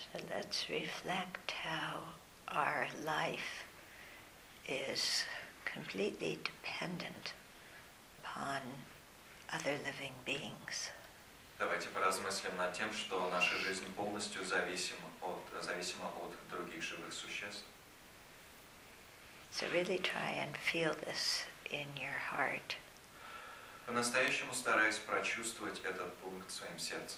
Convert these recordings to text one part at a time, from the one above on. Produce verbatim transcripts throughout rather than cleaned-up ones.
So let's reflect how our life is completely dependent upon other living beings. Давайте поразмыслим над тем, что наша жизнь полностью зависима от, зависима от других живых существ. So really try and feel this in your heart. По-настоящему стараясь прочувствовать этот пункт своим сердцем.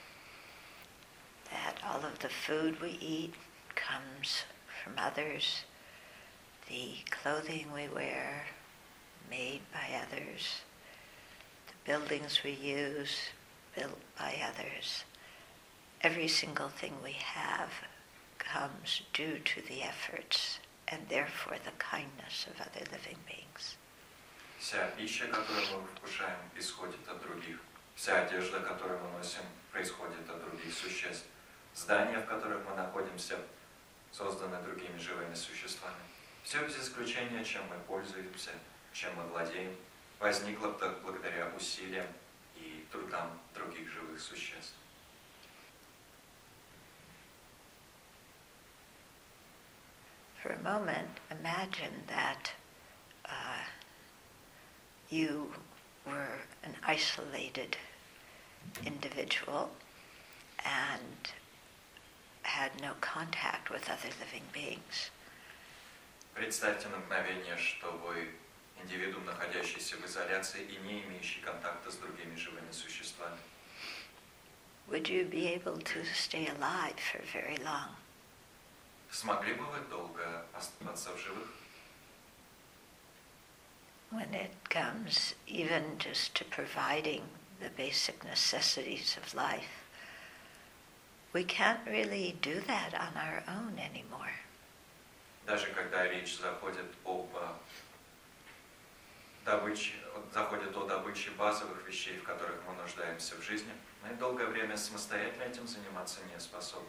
That all of the food we eat comes from others, the clothing we wear made by others, the buildings we use built by others. Every single thing we have comes due to the efforts and therefore the kindness of other living beings. Вся пища, которую мы вкушаем, исходит от других. Вся одежда, которую мы носим, происходит от других существ. Здания, в которых мы находимся, созданы другими живыми существами. Все без исключения, чем мы пользуемся, чем мы владеем, возникло благодаря усилиям и трудам других живых существ. For a moment, imagine that uh, you were an isolated individual and had no contact with other living beings. Представьте на мгновение, что вы индивидуум, находящийся в изоляции и не имеющий контакта с другими живыми существами. Would you be able to stay alive for very long? Смогли бы вы долго оставаться в живых? When it comes even just to providing the basic necessities of life, we can't really do that on our own anymore. Даже когда речь заходит об добыче, заходит о добыче базовых вещей, в которых мы нуждаемся в жизни, мы долгое время самостоятельно этим заниматься не способны.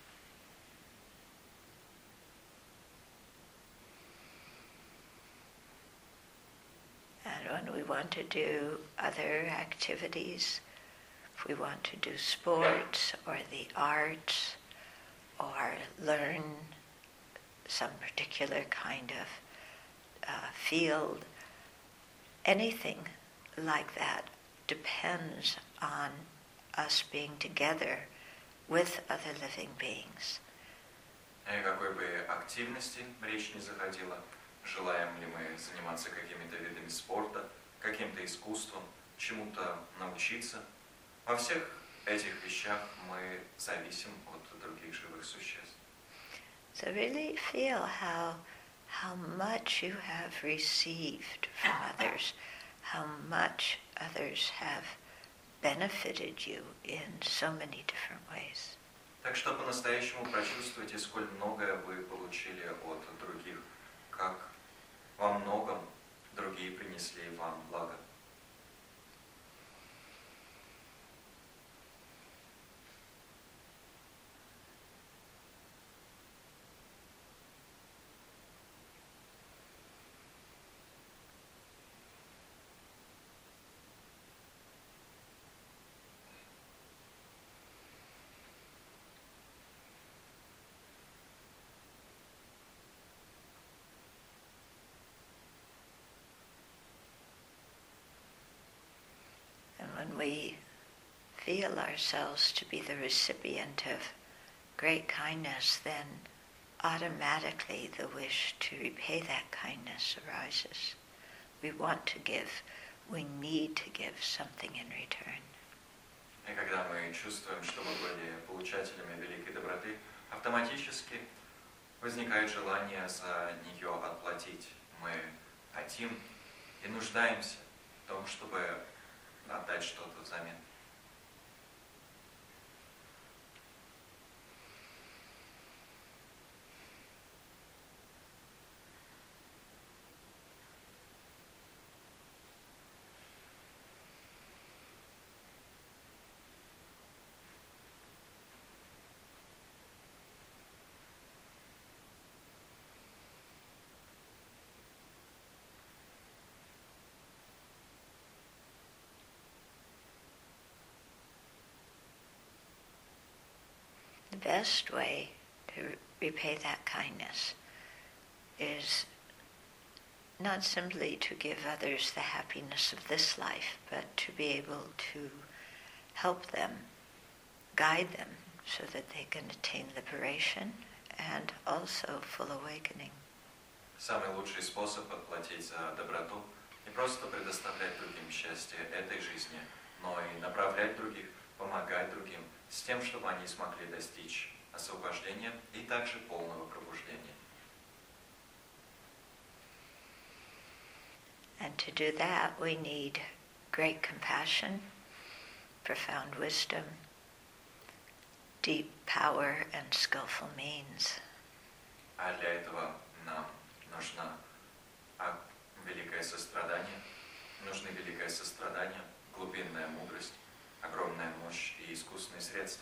And when we want to do other activities, if we want to do sports or the arts or learn some particular kind of uh, field, anything like that depends on us being together with other living beings. И какой бы активности речь не заходила, желаем ли мы заниматься какими-то видами спорта, каким-то искусством, чему-то научиться, во всех этих вещах мы зависим от других живых существ. So really feel how, how much you have received from others, how much others have benefited you in so many different ways. Так что по-настоящему прочувствуйте, сколь многое вы получили от других, как во многом другие принесли вам благо. When we feel ourselves to be the recipient of great kindness, then automatically the wish to repay that kindness arises. We want to give, we need to give something in return. И когда мы чувствуем, что мы были получателями великой доброты, автоматически возникает желание за нее отплатить. Мы хотим и нуждаемся в том, чтобы отдать что-то взамен. The best way to repay that kindness is not simply to give others the happiness of this life, but to be able to help them, guide them, so that they can attain liberation and also full awakening. Самый лучший способ отплатить за доброту не просто предоставлять другим счастье этой жизни, но и направлять других, помогать другим с тем, чтобы они смогли достичь освобождения и также полного пробуждения. And to do that, we need great compassion, profound wisdom, deep power, and skillful means. А для этого нам нужно великое сострадание, нужны великое сострадание, глубинная мудрость, огромная мощь и искусные средства.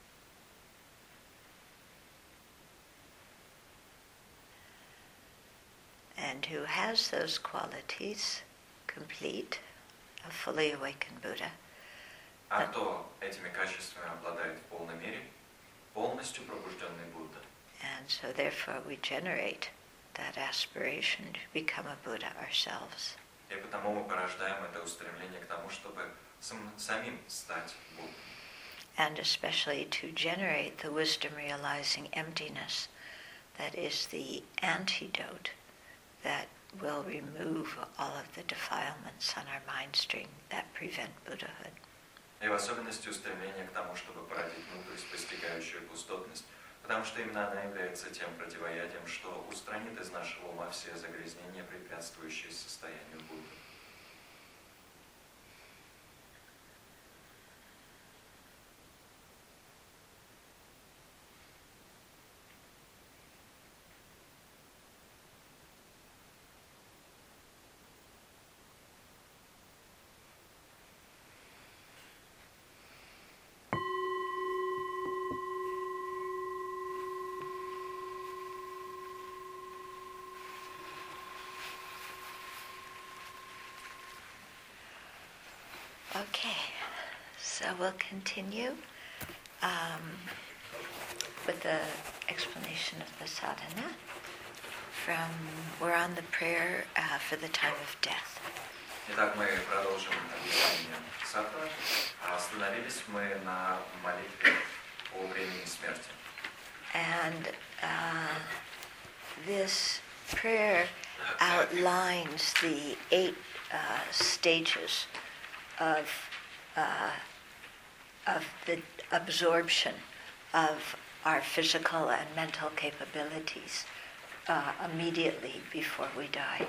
And who has those qualities, complete, a fully awakened Buddha. А кто этими качествами обладает в полной мере, полностью пробужденный Будда. And so therefore we generate that aspiration to become a Buddha ourselves. И потому мы порождаем это устремление к тому, чтобы сам, самим стать Буддой. And especially to generate the wisdom-realizing emptiness that is the antidote that will remove all of the defilements on our mind stream that prevent Buddhahood. И в особенности устремление к тому, чтобы породить мудрость, постигающую пустотность, потому что именно она является тем противоядием, что устранит из нашего ума все загрязнения, препятствующие состоянию Будды. Okay, so we'll continue um, with the explanation of the sadhana. From we're on the prayer uh, for the time of death. Итак, мы продолжим объяснение садханы. Остановились мы на молитве о времени смерти. And uh, this prayer outlines the eight uh, stages of uh, of the absorption of our physical and mental capabilities uh, immediately before we die.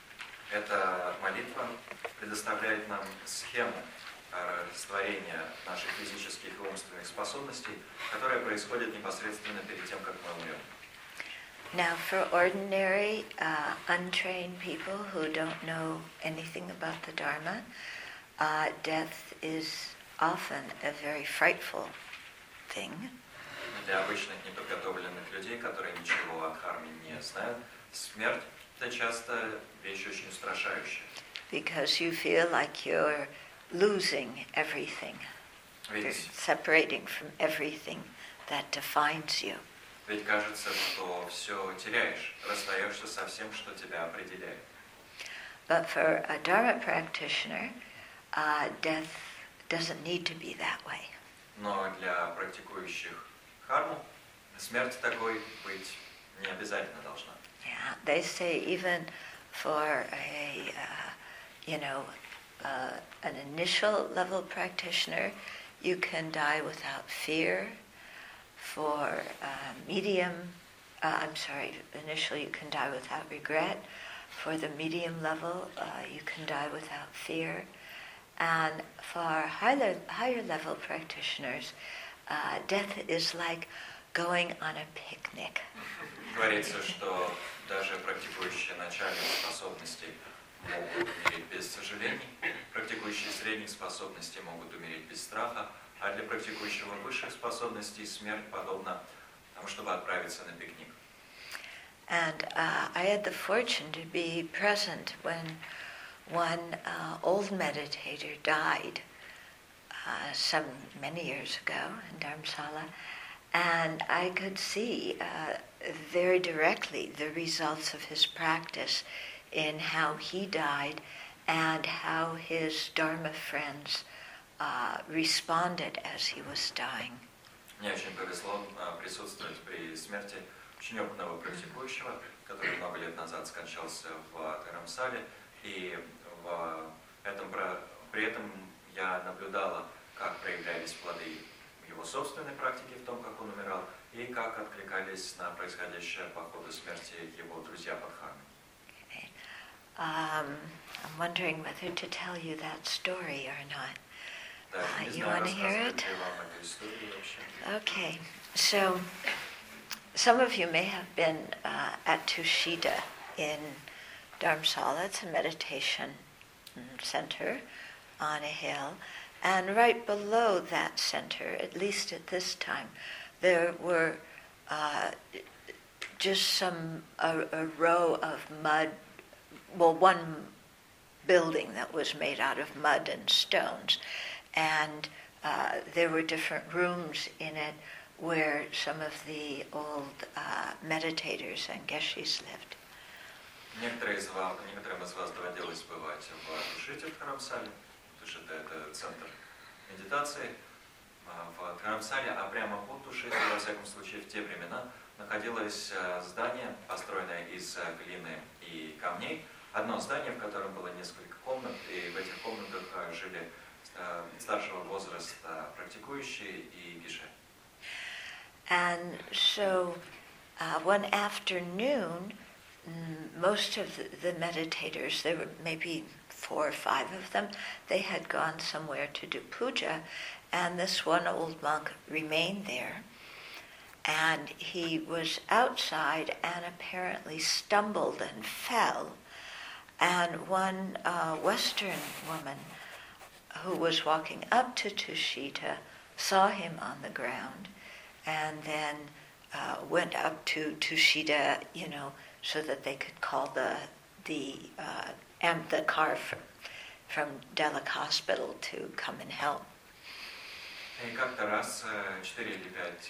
Эта молитва предоставляет нам схему растворения наших физических и умственных способностей, которая происходит непосредственно перед тем, как мы умрем. Now, for ordinary, uh, untrained people who don't know anything about the Dharma, Uh, death is often a very frightful thing. Для обычных неподготовленных людей, которые ничего о дхарме не знают, смерть – это часто вещь очень устрашающая. Because you feel like you're losing everything. Ведь, you're separating from everything that defines you. Ведь кажется, что все теряешь, расстаешься со всем, что тебя определяет. But for a Dharma practitioner, Uh, death doesn't need to be that way. Но для практикующих дхарму смерть такой быть не обязательно должна. Yeah, they say even for a, uh, you know, uh, an initial level practitioner, you can die without fear. For uh, medium, uh, I'm sorry, initially you can die without regret. For the medium level, uh, you can die without fear. And for higher, higher level practitioners, uh, death is like going on a picnic. Говорится, что даже практикующие начальных способностей могут умереть без сожалений, практикующие средних способностей могут умереть без страха, а для практикующего высших способностей смерть подобна тому, чтобы отправиться на пикник. And uh, I had the fortune to be present when one uh, old meditator died uh, some many years ago in Dharamsala, And I could see uh, very directly the results of his practice in how he died and how his Dharma friends uh, responded as he was dying. Мне очень повезло а, присутствовать при смерти очень опытного практикующего, который много лет назад скончался в Dharamsala, и в этом, при этом я наблюдала, как проявлялись плоды его собственной практики в том, как он умирал, и как откликались на происходящее по ходу смерти его друзья по дхарме. Okay. Um, I'm wondering whether to tell you that story or not. Uh, you want to hear it? Okay. So, some of you may have been uh, at Tushita in Dharamsala. It's a meditation center on a hill. And right below that center, at least at this time, there were uh, just some, a, a row of mud, well, one building that was made out of mud and stones. And uh, there were different rooms in it where some of the old uh, meditators and geshis lived. Некоторые из вас, некоторым из вас доводилось бывать в Тушите в Dharamsala. Тушита — это центр медитации в Dharamsala, а прямо под Тушитой, во всяком случае, в те времена находилось здание, построенное из глины и камней. Одно здание, в котором было несколько комнат, и в этих комнатах жили старшего возраста практикующие и гиши. And so uh, one afternoon, most of the meditators, there were maybe four or five of them, they had gone somewhere to do puja, and this one old monk remained there. And he was outside and apparently stumbled and fell. And one uh, Western woman who was walking up to Tushita saw him on the ground and then uh, went up to Tushita, you know, so that they could call the the uh, am- the car from, from Delek Hospital to come and help. И как-то раз четыре или пять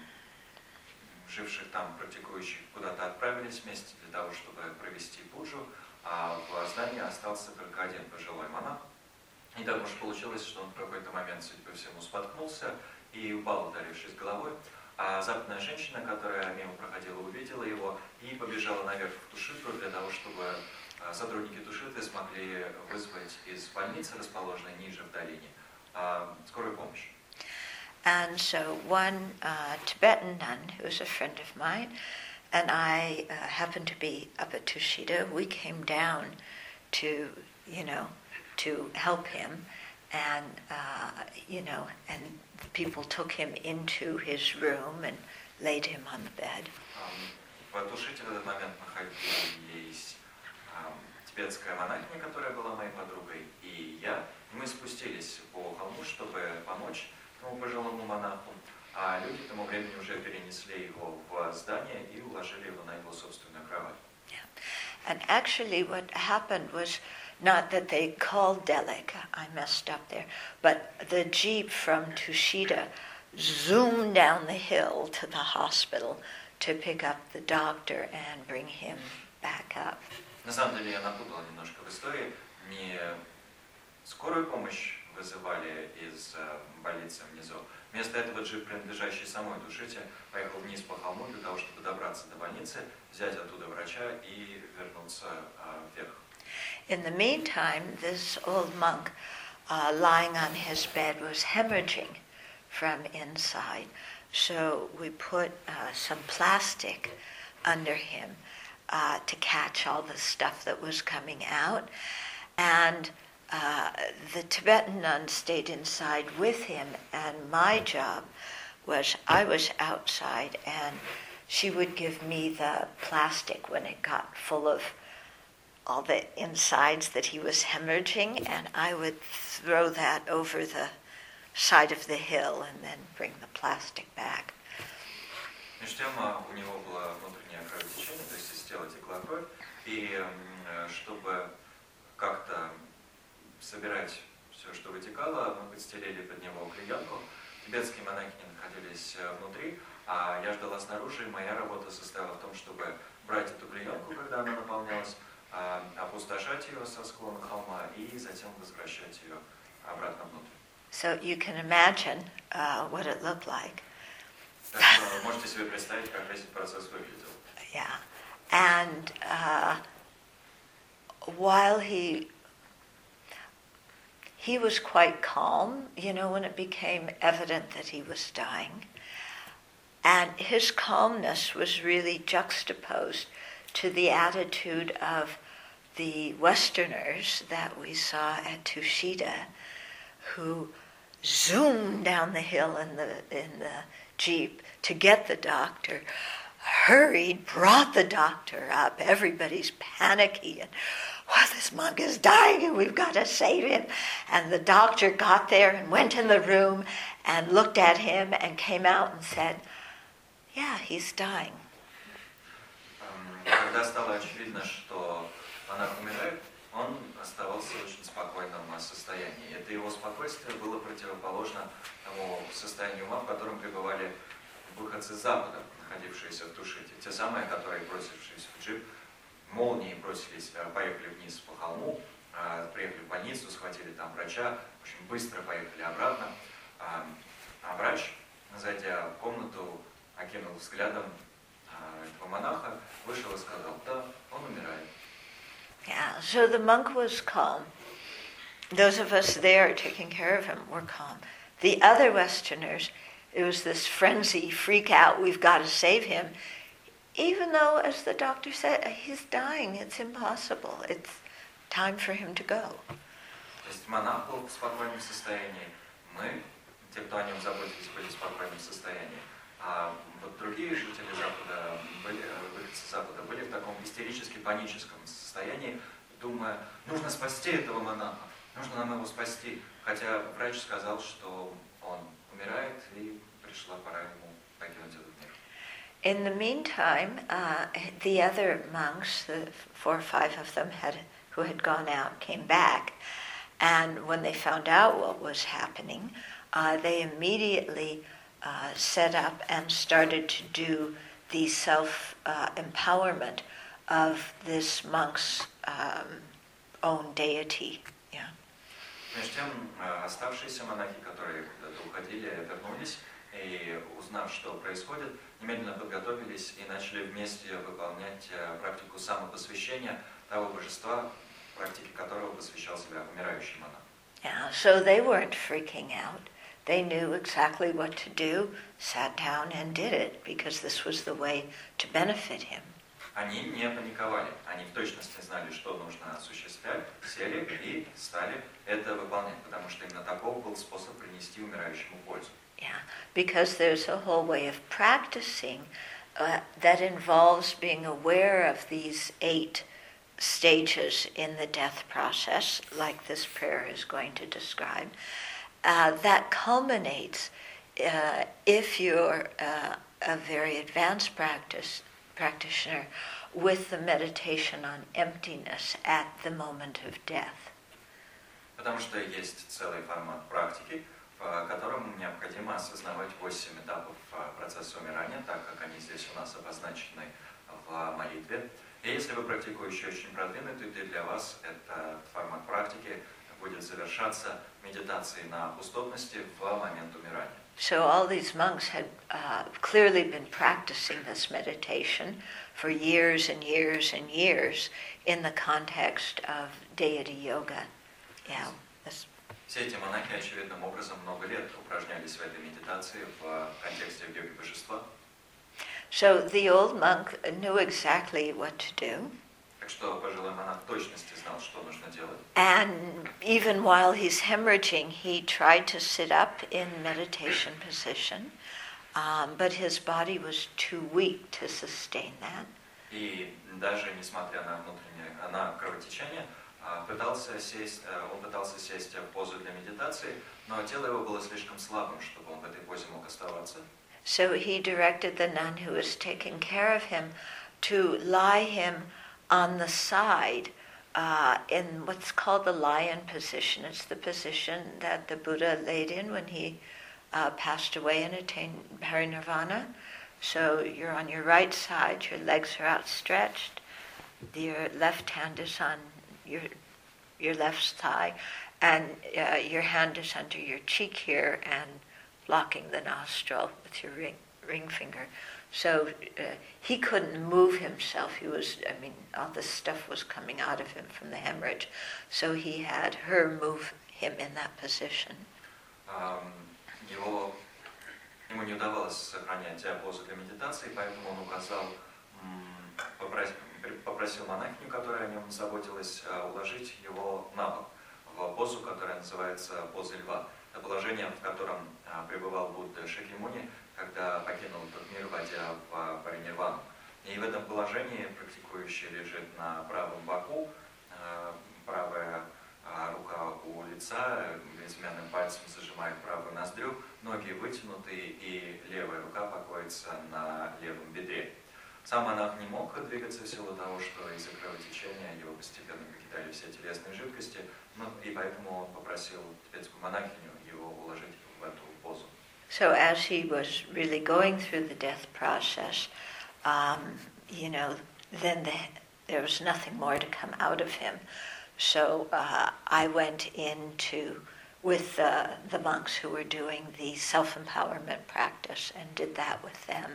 живших там практикующих куда-то отправились вместе для того, чтобы провести пуджу, а в здании остался только один пожилой монах. И так уж получилось, что он в какой-то момент, судя по всему, споткнулся и упал, ударившись головой. А западная женщина, которая мимо проходила, увидела его и побежала наверх в Тушиту для того, чтобы сотрудники Тушиты смогли вызвать из больницы, расположенной ниже в долине, скорую помощь. And so one uh, Tibetan nun, who was a friend of mine, and I uh, happened to be up at Tushita. We came down to, you know, to help him, and uh, you know, and the people took him into his room and laid him on the bed. В Тушите в этот момент находились тибетская монахиня, которая была моей подругой, и я. Мы спустились по холму, чтобы помочь этому пожилому монаху, а люди к тому времени уже перенесли его в здание и уложили его на его собственную кровать. Yeah. And actually what happened was not that they called Delek, I messed up there, but the jeep from Tushita zoomed down the hill to the hospital to pick up the doctor and bring him back up. На самом деле я напутал немножко в истории. Не скорую помощь вызывали из больницы внизу. Вместо этого джип, принадлежащий самой Тушите, поехал вниз по холму для того, чтобы добраться до больницы, взять оттуда врача и вернуться вверх. In the meantime, this old monk uh, lying on his bed was hemorrhaging from inside. So we put uh, some plastic under him uh, to catch all the stuff that was coming out. And uh, the Tibetan nun stayed inside with him, and my job was I was outside, and she would give me the plastic when it got full of all the insides that he was hemorrhaging, and I would throw that over the side of the hill and then bring the plastic back. Между тем у него было внутреннее кровотечение, то есть из тела текла кровь, и чтобы как-то собирать все, что вытекало, мы подстелили под него клеенку. Тибетские монахини находились внутри, А я ждала снаружи, и моя работа состояла в том, чтобы брать эту клеенку, когда она наполнялась, опустошать ее со склона холма и затем возвращать ее обратно внутрь. So you can imagine uh, what it looked like. Так что можете себе представить, как весь этот процесс выглядел. Yeah. And uh, while he he was quite calm, you know, when it became evident that he was dying. And his calmness was really juxtaposed to the attitude of the Westerners that we saw at Tushita, who zoomed down the hill in the in the jeep to get the doctor, hurried, brought the doctor up. Everybody's panicky, and well, this monk is dying and we've got to save him. And the doctor got there and went in the room and looked at him and came out and said, yeah, he's dying. Когда стало очевидно, что монах умирает, он оставался в очень спокойном состоянии. Это его спокойствие было противоположно тому состоянию ума, в котором пребывали выходцы с Запада, находившиеся в Тушите. Те самые, которые, бросившись в джип, молнией бросились, поехали вниз по холму, приехали в больницу, схватили там врача, очень быстро поехали обратно. А врач, зайдя в комнату, окинул взглядом этого монаха, вышел и сказал, да, он умирает. Yeah, so the monk was calm. Those of us there taking care of him were calm. The other Westerners, it was this frenzy, freak out, we've got to save him. Even though, as the doctor said, he's dying, it's impossible. It's time for him to go. То есть монах был в спокойном состоянии. Мы, те, кто о нем заботились, были в спокойном состоянии. А вот другие жители Запада, были, выходцы Запада, были в таком истерически паническом состоянии, думая, нужно спасти этого монаха, нужно нам его спасти. Хотя врач сказал, что он умирает, и пришла пора ему покинуть этот мир. In the meantime, uh, the other monks, the four or five of them had, who had gone out, came back. And when they found out what was happening, uh, they immediately uh, set up and started to do the self-empowerment uh, of this monk's um, own deity. Yeah. Между тем, оставшиеся монахи, которые куда-то уходили, вернулись, и узнав, что происходит, немедленно подготовились и начали вместе выполнять практику самопосвящения того божества, практике которого посвящал себя умирающий монах. Yeah, so they weren't freaking out. They knew exactly what to do, sat down and did it, because this was the way to benefit him. Они не паниковали, они в точности знали, что нужно осуществлять, сели и стали это выполнять, потому что именно таков был способ принести умирающему пользу. Yeah, because there's a whole way of practicing uh, that involves being aware of these eight stages in the death process, like this prayer is going to describe, uh, that culminates uh, if you're uh, a very advanced practice practitioner with the meditation on emptiness at the moment of death. Потому что есть целый формат практики, в котором необходимо осознавать восемь этапов процесса умирания, так как они здесь у нас обозначены в молитве. И если вы практикующий очень продвинутый, то для вас этот формат практики будет завершаться медитацией на пустотности в момент умирания. So all these monks had uh, clearly been practicing this meditation for years and years and years in the context of deity yoga. Yeah. This. Все эти монахи очевидным образом много лет упражнялись в этой медитации в контексте йоги божества. So the old monk knew exactly what to do. Так что пожилой монах в точности знал, что нужно делать. And even while he's hemorrhaging, he tried to sit up in meditation position, um, but his body was too weak to sustain that. И даже несмотря на внутреннее, на кровотечение, пытался сесть, он пытался сесть в позу для медитации, но тело его было слишком слабым, чтобы он в этой позе мог оставаться. So he directed the nun who was taking care of him to lie him on the side uh, in what's called the lion position. It's the position that the Buddha laid in when he uh, passed away and attained parinirvana. So you're on your right side, your legs are outstretched, your left hand is on your your left thigh, and uh, your hand is under your cheek here and blocking the nostril with your ring, ring finger. So uh, he couldn't move himself. He was, I mean, all this stuff was coming out of him from the hemorrhage. So he had her move him in that position. Um, его, ему не удавалось сохранять позу для медитации, поэтому он указал, попросил, попросил монахиню, которая о нем заботилась, уложить его на бок, в позу, которая называется поза льва. Это положение, в котором пребывал Будда Шакьямуни, когда покинул этот мир, войдя в паринирвану. И в этом положении практикующий лежит на правом боку, правая рука у лица, безымянным пальцем зажимает правую ноздрю, ноги вытянуты, и левая рука покоится на левом бедре. Сам монах не мог двигаться в силу того, что из-за кровотечения его постепенно покидали все телесные жидкости, но и поэтому он попросил тибетскую монахиню его уложить в эту позу. So as he was really going through the death process, um, you know, then the, there was nothing more to come out of him. So uh, I went into with uh, the monks who were doing the self-empowerment practice and did that with them.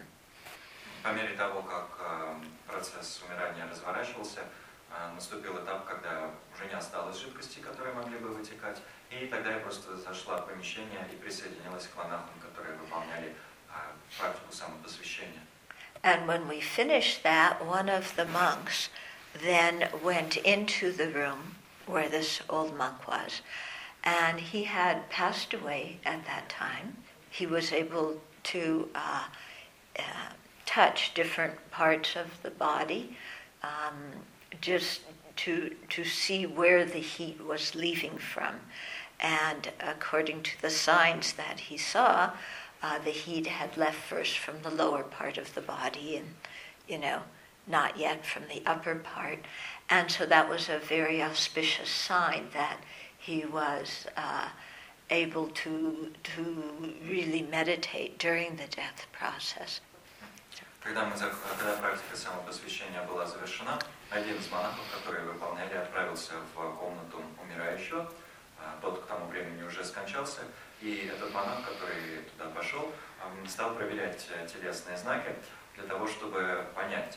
По мере того, как э, процесс умирания разворачивался, э, наступил этап, когда уже не осталось жидкости, которые могли бы вытекать, и тогда я просто зашла в помещение и присоединилась к монахам, которые выполняли э, практику самопосвящения. And when we finished that, one of the monks then went into the room where this old monk was, and he had passed away at that time. He was able to uh, uh, touch different parts of the body, um, just to to see where the heat was leaving from. And according to the signs that he saw, uh, the heat had left first from the lower part of the body and, you know, not yet from the upper part. And so that was a very auspicious sign that he was uh, able to to really meditate during the death process. Когда, мы, когда практика самопосвящения была завершена, один из монахов, которые выполняли, отправился в комнату умирающего. Тот к тому времени уже скончался, и этот монах, который туда пошел, стал проверять телесные знаки для того, чтобы понять,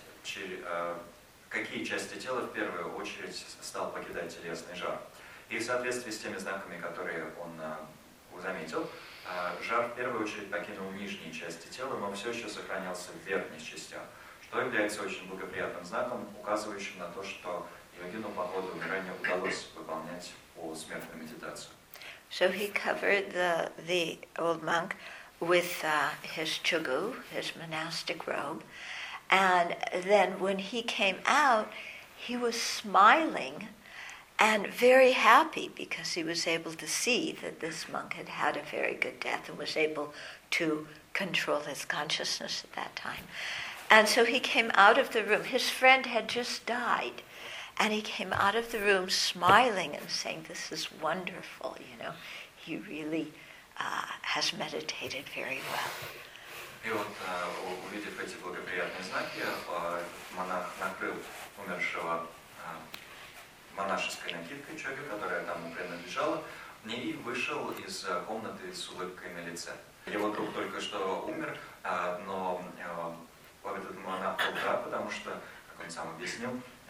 какие части тела в первую очередь стал покидать телесный жар. И в соответствии с теми знаками, которые он заметил, жар в первую очередь покинул нижние части тела, но все еще сохранялся в верхних частях, что является очень благоприятным знаком, указывающим на то, что йогину по ходу умирания удалось выполнять посмертную медитацию. So he covered the the old monk with uh, his chugu, his monastic robe, and then when he came out, he was smiling and very happy because he was able to see that this monk had had a very good death and was able to control his consciousness at that time. And so he came out of the room. His friend had just died, and he came out of the room smiling and saying, "This is wonderful, you know. He really uh, has meditated very well." И вот, увидев эти благоприятные знаки, монах накрыл умершего монашеской накидкой чоги, которая тому принадлежала, и вышел из комнаты с улыбкой на лице. Его друг только что умер, но этот монах был рад, потому что, как он сам объяснил,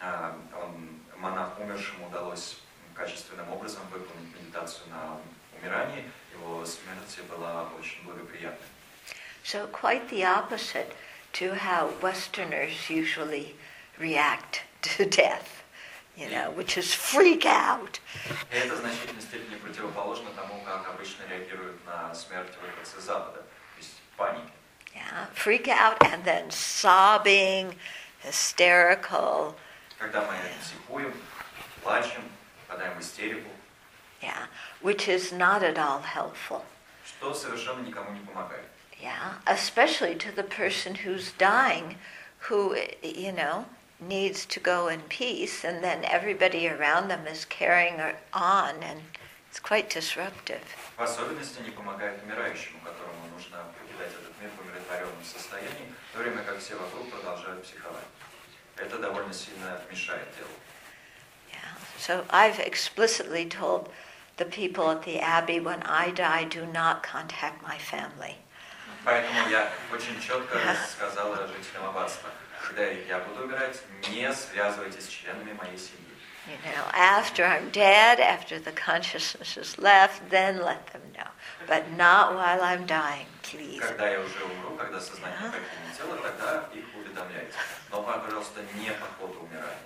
он, монах умершему удалось качественным образом выполнить медитацию на умирании, его смерть была очень благоприятной. So quite the opposite to how Westerners usually react to death. You know, which is freak out. И это в значительной степени противоположно тому, как обычно реагируют на смерть выходцы с Запада, то есть паники. Yeah, freak out and then sobbing, hysterical. Когда мы психуем, плачем, впадаем в истерику. Yeah, which is not at all helpful. Что совершенно никому не помогает. Yeah, especially to the person who's dying, who, you know, needs to go in peace, and then everybody around them is carrying on and It's quite disruptive. В особенности не помогает умирающему, которому нужно покидать этот мир в умиротворенном состоянии, в то время как все вокруг продолжают психовать. Это довольно сильно мешает делу. Yeah. So I've explicitly told the people at the Abbey, when I die, do not contact my family. Поэтому я очень четко сказала жителям аббатства, когда я буду умирать, не связывайтесь с членами моей семьи. You know, after I'm dead, after the consciousness is left, then let them know. But not while I'm dying, please. Когда я уже умру, когда сознание покинет тело, тогда их уведомляйте. Но, пожалуйста, не по ходу умирания.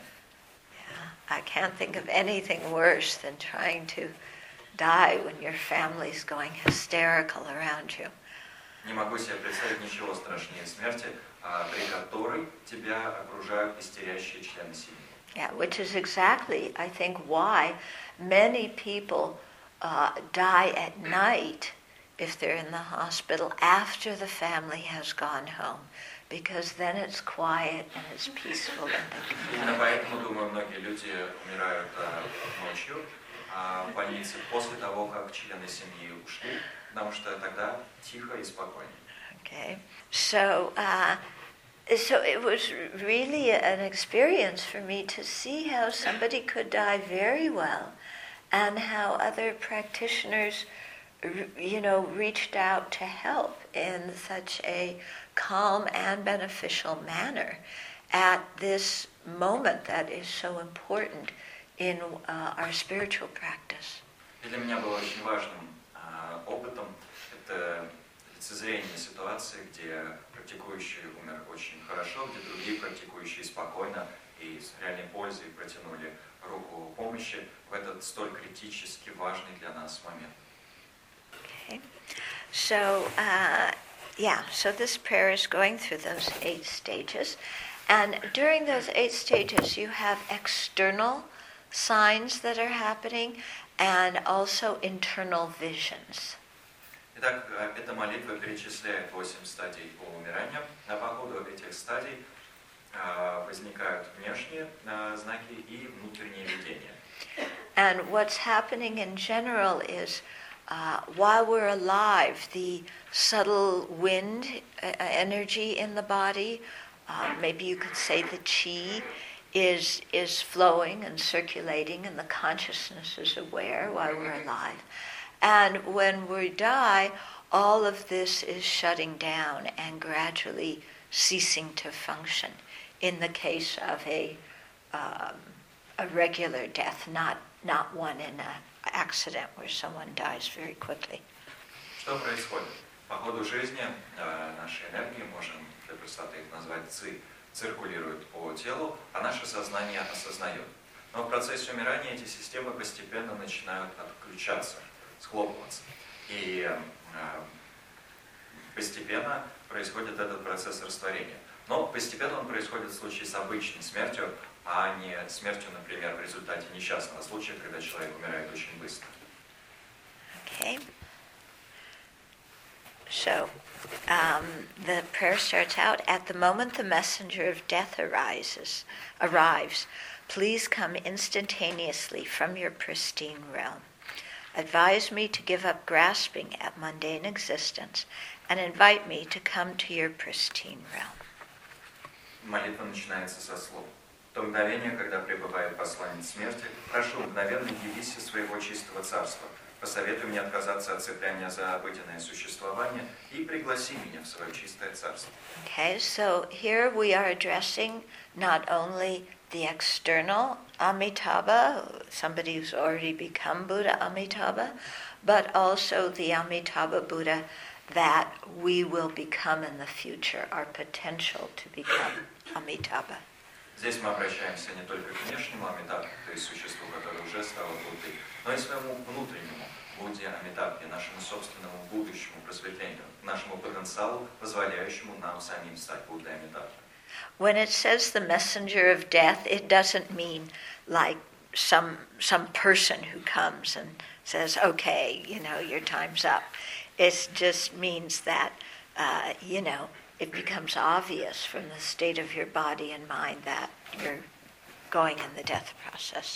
Yeah. I can't think of anything worse than trying to die when your family's going hysterical around you. Не могу себе представить ничего страшнее смерти, при которой тебя окружают истерящие члены семьи. Yeah, which is exactly, I think, why many people uh, die at night if they're in the hospital after the family has gone home, because then it's quiet and it's peaceful and they can Именно поэтому, думаю, многие люди умирают ночью в больнице после того, как члены семьи ушли, потому что тогда тихо и спокойно. Okay, so. Uh, So it was really an experience for me to see how somebody could die very well and how other practitioners, you know, reached out to help in such a calm and beneficial manner at this moment that is so important in uh, our spiritual practice. И для меня было очень важным uh, опытом это лицезрение ситуации, где практикующий умер очень хорошо, где другие практикующие спокойно и с реальной пользой протянули руку помощи в этот столь критически важный для нас момент. Okay. So, uh, yeah, so this prayer is going through those eight stages. And during those eight stages, you have external signs that are happening and also internal visions. Итак, эта молитва перечисляет восемь стадий умирания. А по ходу этих стадий возникают внешние знаки и внутренние видения. And what's happening in general is, uh, while we're alive, the subtle wind uh, energy in the body, uh, maybe you could say the chi, is is flowing and circulating, and the consciousness is aware while we're alive. And when we die, all of this is shutting down and gradually ceasing to function. In the case of a um, a regular death, not not one in an accident where someone dies very quickly. Что происходит? По ходу жизни э, наши энергии, можем для простоты их назвать ци, циркулируют по телу, а наше сознание осознает. Но в процессе умирания эти системы постепенно начинают отключаться, схлопываться. И э, постепенно происходит этот процесс растворения. Но постепенно он происходит в случае с обычной смертью, а не смертью, например, в результате несчастного случая, когда человек умирает очень быстро. Okay. So, um, the prayer starts out, at the moment the messenger of death arises, arrives, please come instantaneously from your pristine realm. Advise me to give up grasping at mundane existence and invite me to come to your pristine realm. Молитва начинается со слов. В то мгновение, когда прибывает посланец смерти, прошу, мгновенно явись из своего чистого царства. Посоветуй мне отказаться от цепляния за обыденное существование и пригласи меня в свое чистое царство. Okay, so here we are addressing not only the external Amitabha, somebody who's already become Buddha Amitabha, but also the Amitabha Buddha that we will become in the future, our potential to become Amitabha. Здесь мы обращаемся не только к внешнему Амитабхе, то есть существу, которое уже стало Буддой, но и своему внутреннему Будде Амитабхе, нашему собственному будущему просветлению, нашему потенциалу, позволяющему нам самим стать Буддой Амитабхе. When it says the messenger of death, it doesn't mean like some some person who comes and says, okay, you know, your time's up. It just means that, uh, you know, it becomes obvious from the state of your body and mind that you're going in the death process.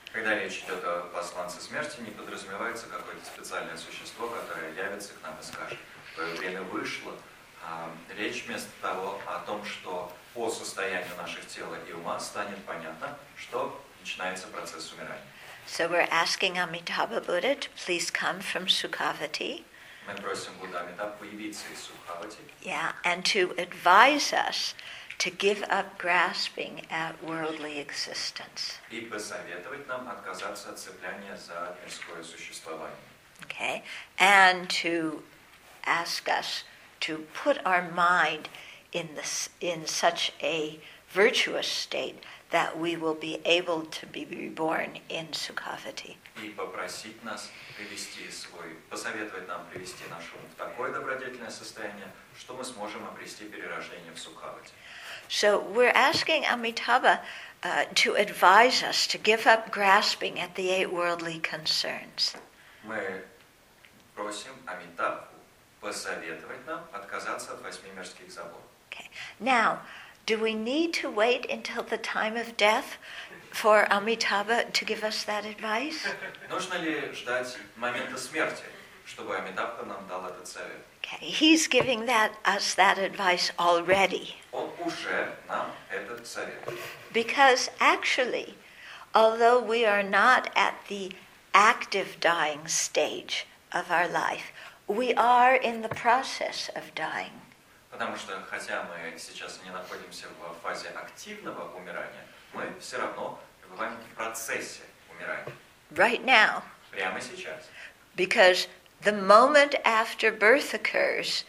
Когда речь идет о посланце смерти, не подразумевается какое-то специальное существо, которое явится к нам и скажет: твое время вышло. А речь вместо того о том, что по состоянию наших тела и ума станет понятно, что начинается процесс умирания. So we're asking Amitabha Buddha to please come from Sukhavati. Мы просим Будду Амитабха появиться из Сукхавати. Yeah, and to advise us to give up grasping at worldly existence. И посоветовать нам отказаться от цепляния за мирское существование. Okay, and to ask us to put our mind in this in such a virtuous state that we will be able to be reborn in Sukhavati. И попросить нас привести свой, посоветовать нам привести наш ум в такое добродетельное состояние, что мы сможем обрести перерождение в Сукхавати. So we're asking Amitabha uh, to advise us to give up grasping at the eight worldly concerns. Мы просим Амитабху посоветовать нам отказаться от восьми мирских забот. Okay. Now, do we need to wait until the time of death for Amitabha to give us that advice? Нужно ли ждать момента смерти, чтобы Амитабха нам дал этот совет? Okay. He's giving that us that advice already. Он уже нам этот совет. Because actually, although we are not at the active dying stage of our life, we are in the process of dying. Потому что, хотя мы сейчас не находимся в фазе активного умирания, мы все равно пребываем в процессе умирания. Right now. Прямо сейчас. Because the moment after birth occurs,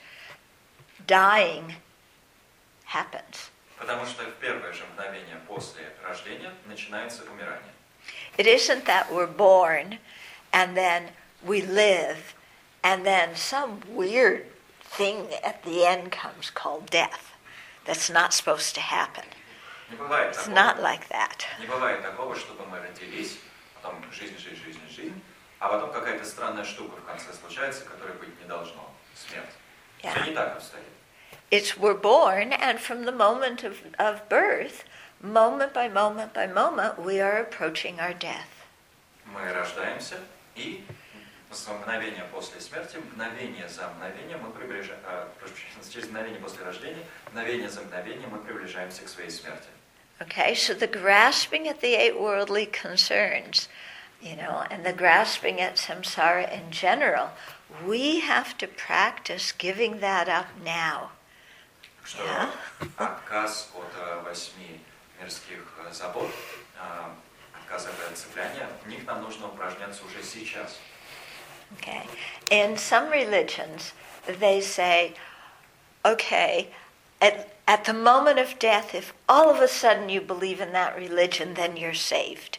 dying happens. Потому что в первое же мгновение после рождения начинается умирание. It isn't that we're born and then we live and then some weird thing at the end comes called death. That's not supposed to happen. Не бывает It's такого, not like that. не бывает такого, чтобы мы родились, потом жизнь, жизнь, жизнь, жизнь, а потом какая-то странная штука в конце случается, которой быть не должно. Смерть. Yeah. Все не так обстоит. It's we're born, and from the moment of, of birth, moment by moment by moment, we are approaching our death. Мы рождаемся, и с мгновения после смерти, мгновение за мгновением мы приближаем, а, через мгновение после рождения, мгновение за мгновением мы приближаемся к своей смерти. Okay, so the grasping at the eight worldly concerns, you know, and the grasping at samsara in general, we have to practice giving that up now. Что Yeah. отказ от а, восьми мирских а, забот, а, отказ от цепляния, в них нам нужно упражняться уже сейчас. Okay. In some religions, they say, okay, at, at the moment of death, if all of a sudden you believe in that religion, then you're saved.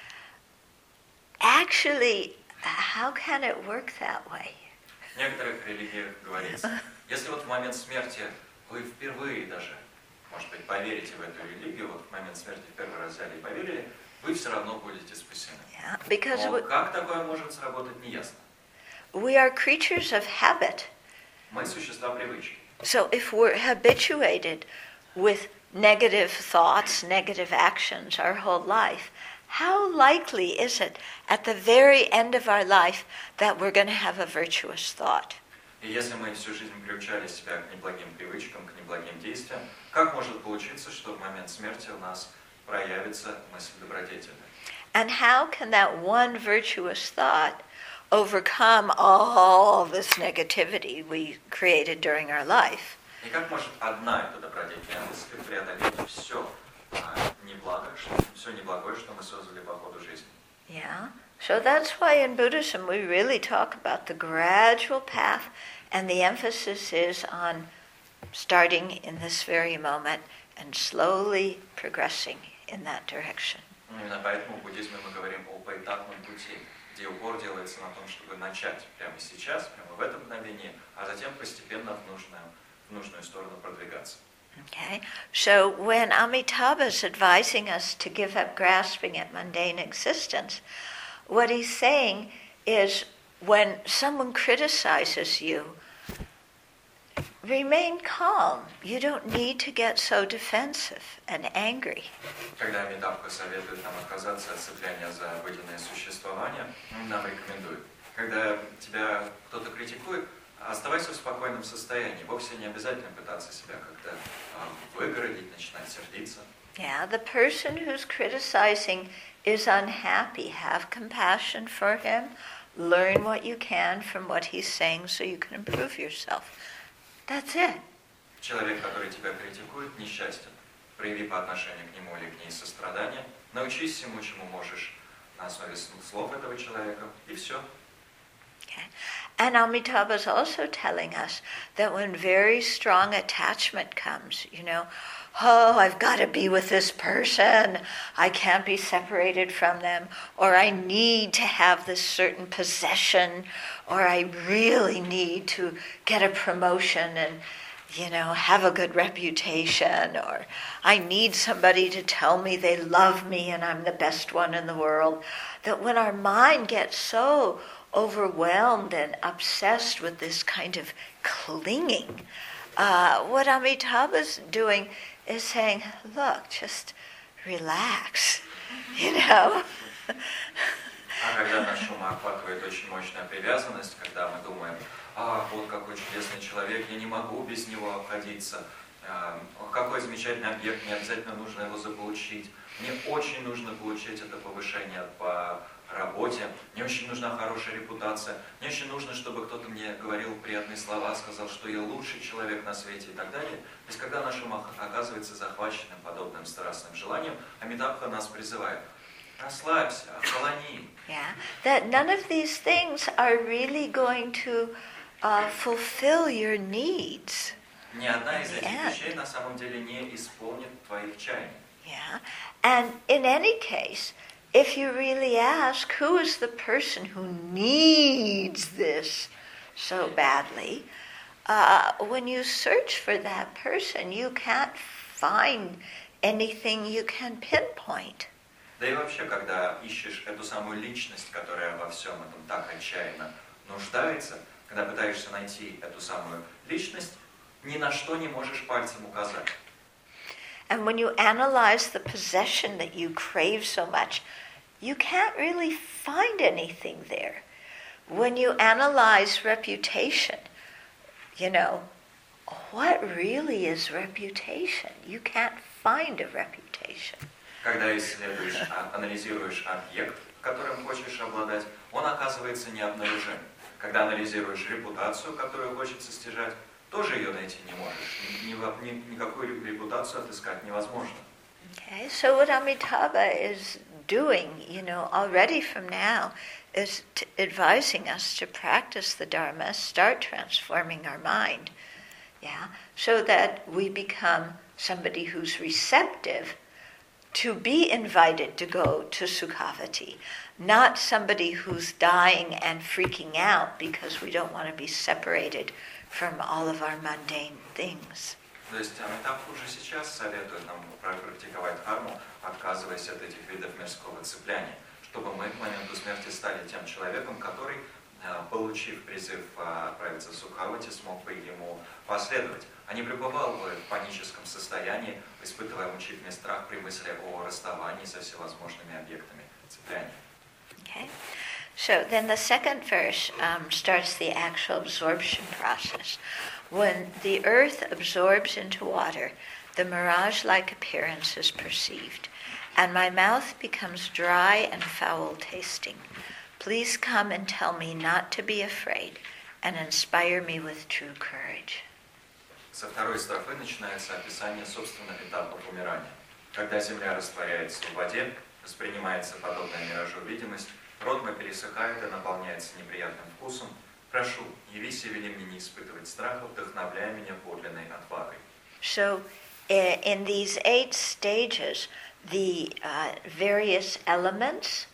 Actually, how can it work that way? В некоторых религиях говорится, если вот в момент смерти вы впервые даже, может быть, поверите в эту религию, вот в момент смерти в первый раз взяли и поверили, вы все равно будете спасены. Yeah, because Но we, как такое может сработать, неясно. we are creatures of habit. Мы существа привычки. So if we're habituated with negative thoughts, negative actions our whole life, how likely is it at the very end of our life that we're going to have a virtuous thought? И если мы всю жизнь приучали себя к неблагим привычкам, к неблагим действиям, как может получиться, что в момент смерти у нас проявится мысль добродетельная? And how can that one virtuous thought overcome all this negativity we created during our life? И как может одна эта добродетельная мысль преодолеть все неблагое, все неблагое, что мы создали по ходу жизни? Yeah. So that's why in Buddhism we really talk about the gradual path, and the emphasis is on starting in this very moment and slowly progressing in that direction. Именно поэтому в буддизме мы говорим о поэтапном пути, где упор делается на том, чтобы начать прямо сейчас, прямо в это мгновение, а затем постепенно в нужную, в нужную сторону продвигаться. Okay, so when Amitabha is advising us to give up grasping at mundane existence, what he's saying is when someone criticizes you, remain calm. You don't need to get so defensive and angry. Когда Амитабха советует нам отказаться от цепляния за обыденное существование, он нам рекомендует. Когда тебя кто-то критикует, оставайся в спокойном состоянии. Вовсе не обязательно пытаться себя как-то выгородить, начинать сердиться. Yeah, the person who's criticizing is unhappy. Have compassion for him. Learn what you can from what he's saying so you can improve yourself. That's it. Человек, который тебя критикует, несчастен. Прояви по отношению к нему или к ней сострадание. Научись всему, чему можешь на основе слов этого человека, и все. Okay. And Amitabha is also telling us that when very strong attachment comes, you know, oh, I've got to be with this person, I can't be separated from them, or I need to have this certain possession, or I really need to get a promotion and, you know, have a good reputation, or I need somebody to tell me they love me and I'm the best one in the world. That when our mind gets so overwhelmed and obsessed with this kind of clinging, uh, what Amitabha's doing is saying, look, just relax, you know. А когда наш ум охватывает очень мощная привязанность, когда мы думаем, а, вот какой чудесный человек, я не могу без него обходиться, а, какой замечательный объект, мне обязательно нужно его заполучить, мне очень нужно получить это повышение по работе, мне очень нужна хорошая репутация, мне очень нужно, чтобы кто-то мне говорил приятные слова, сказал, что я лучший человек на свете и так далее. То есть, когда наш ум оказывается захваченным подобным страстным желанием, Амитабха нас призывает: расслабься, охолони. Yeah, that none of these things are really going to uh, fulfill your needs. Ни одна из этих вещей на самом деле не исполнит твоих чаяний. Yeah, and in any case, if you really ask, who is the person who needs this so badly, uh, when you search for that person, you can't find anything you can pinpoint. Да и вообще, когда ищешь эту самую личность, которая во всем этом так отчаянно нуждается, когда пытаешься найти эту самую личность, ни на что не можешь пальцем указать. And when you analyze the possession that you crave so much, you can't really find anything there. When you analyze reputation, you know, what really is reputation? You can't find a reputation. Когда исследуешь, анализируешь объект, которым хочешь обладать, он оказывается необнаружим. Когда анализируешь репутацию, которую хочется стяжать, тоже ее найти не можешь. Ни, ни, никакую репутацию отыскать невозможно. Okay, so what Amitabha is doing, you know, already from now, is t- advising us to practice the Dharma, start transforming our mind, yeah, so that we become somebody who's receptive to be invited to go to Sukhavati, not somebody who's dying and freaking out because we don't want to be separated from all of our mundane things. То есть Амитабха уже сейчас советует нам практиковать дхарму, отказываясь от этих видов мирского цепляния, чтобы мы к моменту смерти стали тем человеком, который, получив призыв отправиться в Сукхавати, смог бы ему последовать, а не пребывал бы в паническом состоянии, испытывая мучительный страх при мысли о расставании со всевозможными объектами цепляния. Okay. So then the second verse um, starts the actual absorption process. When the earth absorbs into water, the mirage-like appearance is perceived, and my mouth becomes dry and foul-tasting. Please come and tell me not to be afraid, and inspire me with true courage. Со второй строфы начинается описание собственных этапов умирания. Когда земля растворяется в воде, воспринимается подобная миражу видимость, рот мой пересыхает и наполняется неприятным вкусом. Прошу, явись и вели мне не испытывать страха, вдохновляя меня подлинной отвагой. So, uh, in these eight stages, the uh, various elements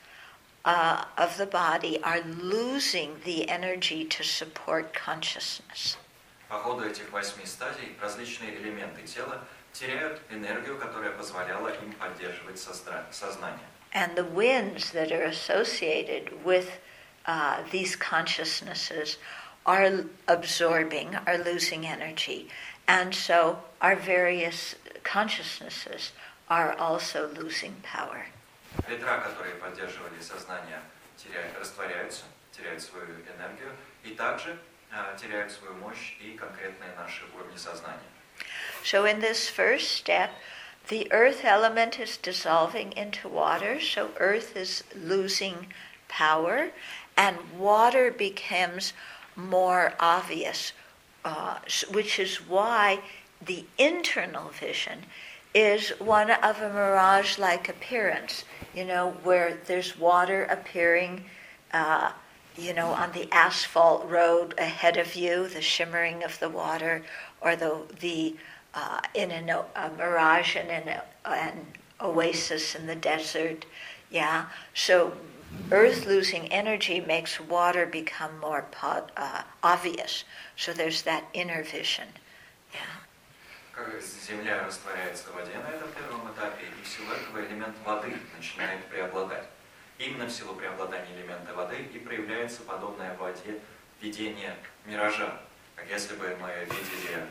uh, of the body are losing the energy to support consciousness. По ходу этих восьми стадий различные элементы тела теряют энергию, которая позволяла им поддерживать сознание. And the winds that are associated with uh, these consciousnesses are absorbing, are losing energy. And so our various consciousnesses are also losing power. Ветра, которые поддерживали сознание, теряют, растворяются, теряют свою энергию и также э, теряют свою мощь и конкретные наши уровни сознания. So in this first step, the earth element is dissolving into water, so earth is losing power, and water becomes more obvious, uh, which is why the internal vision is one of a mirage-like appearance, you know, where there's water appearing, uh, you know, on the asphalt road ahead of you, the shimmering of the water, or the the uh, in an, a mirage in an, an oasis in the desert, yeah. So earth losing energy makes water become more pod, uh, obvious. So there's that inner vision, yeah. Как Земля растворяется в воде на этом первом этапе, и в силу этого элемент воды начинает преобладать. Именно в силу преобладания элемента воды и проявляется подобное в воде видение миража. Как если бы мы видели,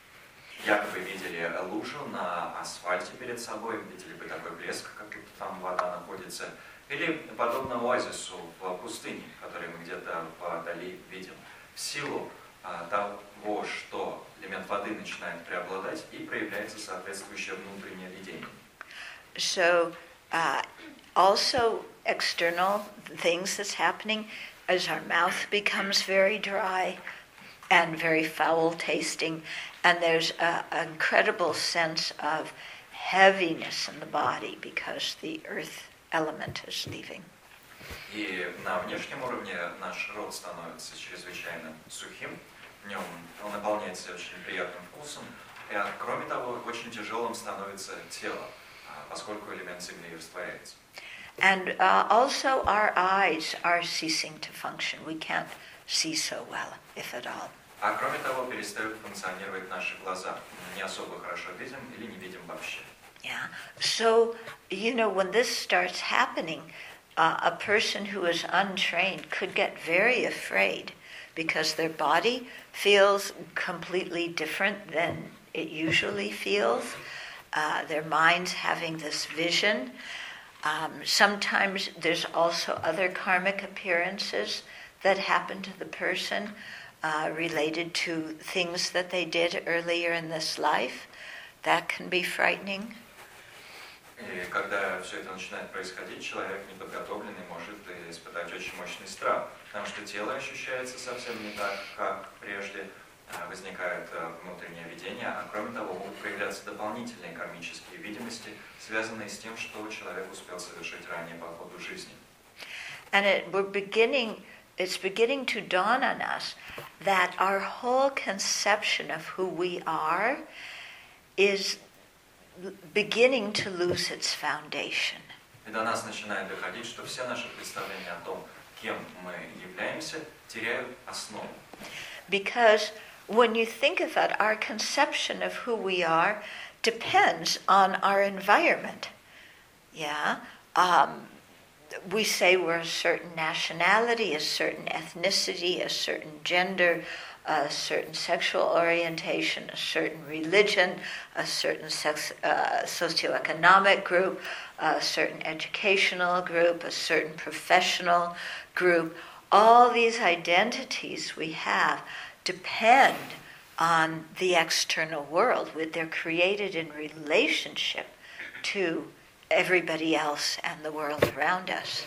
якобы видели лужу на асфальте перед собой, видели бы такой блеск, как будто там вода находится, или подобно оазису в пустыне, который мы где-то вдали видим. В силу а, того, что элемент воды начинает преобладать, и проявляется соответствующее внутреннее видение. So, uh, also external things that's happening as our mouth becomes very dry and very foul tasting, and there's an incredible sense of heaviness in the body because the earth element is leaving. И на внешнем уровне наш рот становится чрезвычайно сухим, в нем он наполняется очень приятным вкусом, и кроме того, очень тяжелым становится тело, поскольку элемент земли растворяется. And uh, also our eyes are ceasing to function. We can't see so well, if at all. А кроме того, перестают функционировать наши глаза. Не особо хорошо видим или не видим вообще. Yeah. So, you know, when this starts happening, uh, a person who is untrained could get very afraid because their body feels completely different than it usually feels. Uh, their mind's having this vision. Um, sometimes there's also other karmic appearances that happen to the person uh, related to things that they did earlier in this life. That can be frightening. И когда все это начинает происходить, человек неподготовленный может испытать очень мощный страх, потому что тело ощущается совсем не так, как прежде, возникает внутреннее видение, а кроме того могут проявляться дополнительные кармические видимости, связанные с тем, что человек успел совершить ранее по ходу жизни. And it, we're beginning, it's beginning to dawn on us that our whole conception of who we are is beginning to lose its foundation. И до нас начинает доходить, что все наши представления о том, кем мы являемся, теряют основу. Because when you think of it, our conception of who we are depends on our environment. Yeah? Um, we say we're a certain nationality, a certain ethnicity, a certain gender, a certain sexual orientation, a certain religion, a certain sex, uh, socioeconomic group, a certain educational group, a certain professional group. All these identities we have depend on the external world. They're created in relationship to everybody else and the world around us.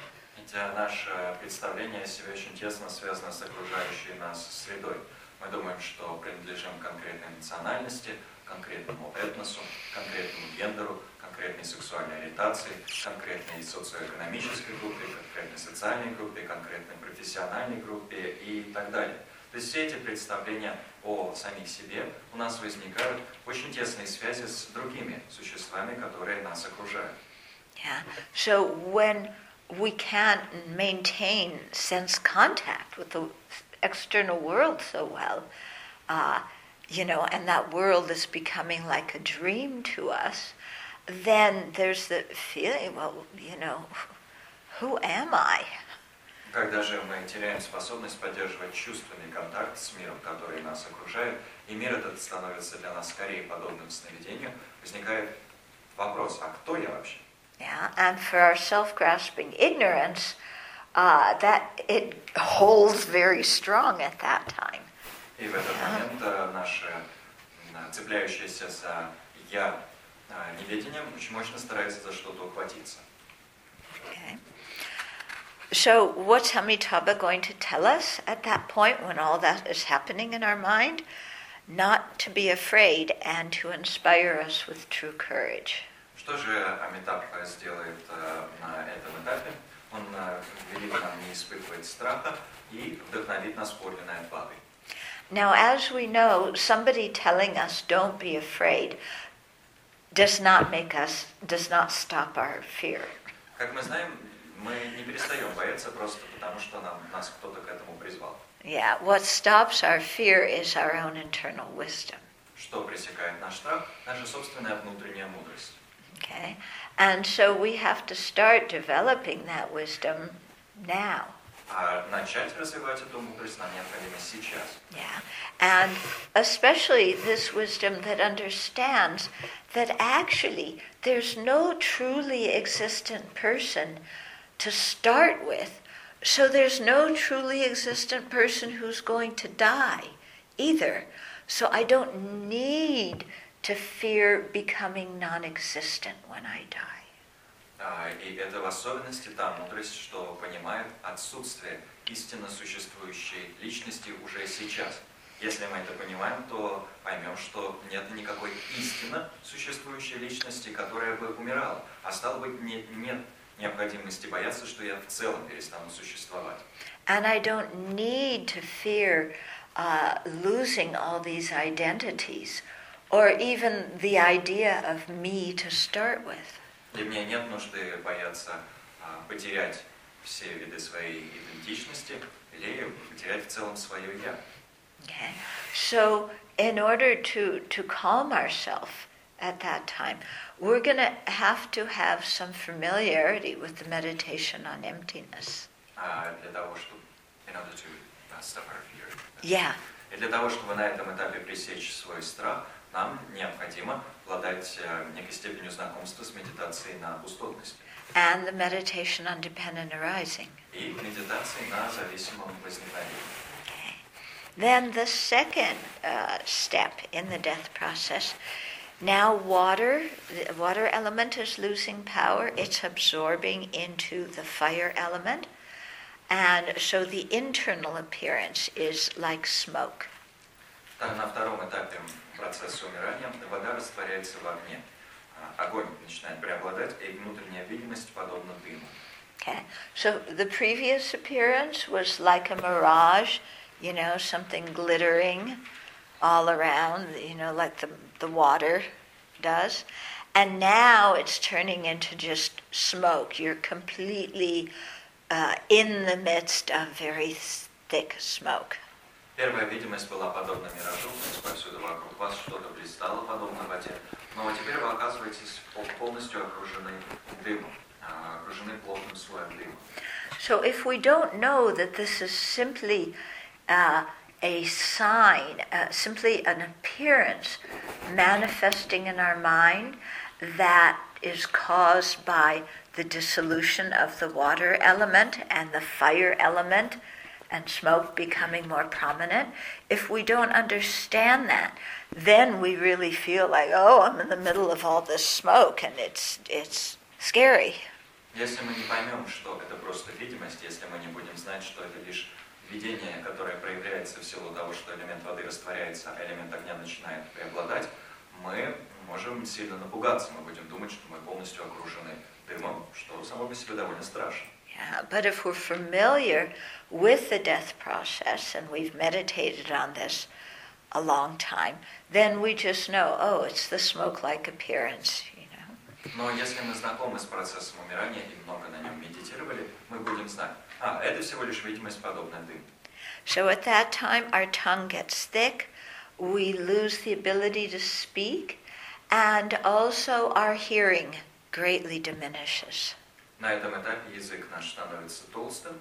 Наше представление о себе очень тесно связано с окружающей нас средой. Мы думаем, что принадлежим конкретной национальности, конкретному этносу, конкретному гендеру, конкретной сексуальной ориентации, конкретной социоэкономической группе, конкретной социальной группе, конкретной профессиональной группе и так далее. То есть все эти представления о самих себе у нас возникают в очень тесной связи с другими существами, которые нас окружают. Yeah. So when we can't maintain sense contact with the external world so well, uh, you know, and that world is becoming like a dream to us, then there's the feeling, well, you know, who am I? Когда же мы теряем способность поддерживать чувственный контакт с миром, который нас окружает, и мир этот становится для нас скорее подобным сновидению, возникает вопрос, а кто я вообще? Yeah, and for our self-grasping ignorance, uh, that it holds very strong at that time. И в этот момент uh, наше uh, цепляющееся за я uh, неведение очень мощно старается за что-то ухватиться. Okay. So what's Amitabha going to tell us at that point when all that is happening in our mind? Not to be afraid and to inspire us with true courage. Что же Амитабха сделает uh, на этом этапе? Он uh, велит нам не испытывать страха и вдохновит нас подлинной отвагой. Now, as we know, somebody telling us don't be afraid does not make us, does not stop our fear. Как мы знаем, мы не перестаем бояться просто потому, что нам, нас кто-то к этому призвал. Yeah, what stops our fear is our own internal wisdom. Что пресекает наш страх? Наша собственная внутренняя мудрость. Okay, and so we have to start developing that wisdom now. А начать развивать эту мудрость нам необходимо сейчас. Yeah, and especially this wisdom that understands that actually there's no truly existent person to start with, so there's no truly existent person who's going to die either. So I don't need to fear becoming non-existent when I die. И это в особенности та мудрость, что понимает отсутствие истинно существующей личности уже сейчас. Если мы это понимаем, то поймем, что нет никакой истинно существующей личности, которая бы умирала. А стало быть, нет, нет необходимости бояться, что я в целом перестану существовать. And I don't need to fear uh, losing all these identities, or even the idea of me to start with. И мне нет нужды бояться а, потерять все виды своей идентичности или потерять в целом свое «я». Okay. So, in order to, to calm ourselves at that time, we're going to have to have some familiarity with the meditation on emptiness. А для того, чтобы... In order to uh, stop our fear. Yeah. И для того, чтобы на этом этапе пресечь свой страх, нам необходимо обладать некой степенью знакомства с медитацией на пустотность. And the meditation on dependent arising. И медитацией на зависимом возникновении. Okay. Then the second uh, step in the death process, now water, the water element is losing power, it's absorbing into the fire element, and so the internal appearance is like smoke. Так, на втором этапе процесса умирания вода растворяется в огне. Огонь начинает преобладать, и внутренняя видимость подобна дыму. Okay, so the previous appearance was like a mirage, you know, something glittering all around, you know, like the, the water does. And now it's turning into just smoke. You're completely uh, in the midst of very thick smoke. Первая видимость была подобна миражу, то есть повсюду вокруг вас что-то блистало, подобно воде. Но теперь вы оказываетесь полностью окружены дымом, окружены плотным слоем дыма. So if we don't know that this is simply uh, a sign, uh, simply an appearance manifesting in our mind that is caused by the dissolution of the water element and the fire element, and smoke becoming more prominent, if we don't understand that, then we really feel like, oh, I'm in the middle of all this smoke, and it's it's scary. Если мы не поймем, что это просто видимость, если мы не будем знать, что это лишь видение, которое проявляется в силу того, что элемент воды растворяется, а элемент огня начинает преобладать, мы можем сильно напугаться, мы будем думать, что мы полностью окружены дымом, что само по себе довольно страшно. Yeah, but if we're familiar with the death process and we've meditated on this a long time, then we just know, oh, it's the smoke-like appearance, you know. Но если мы знакомы с процессом умирания и много на нем медитировали, мы будем знать, а, это всего лишь видимость подобная дыму. So at that time, our tongue gets thick, we lose the ability to speak, and also our hearing greatly diminishes. На этом этапе язык наш становится толстым,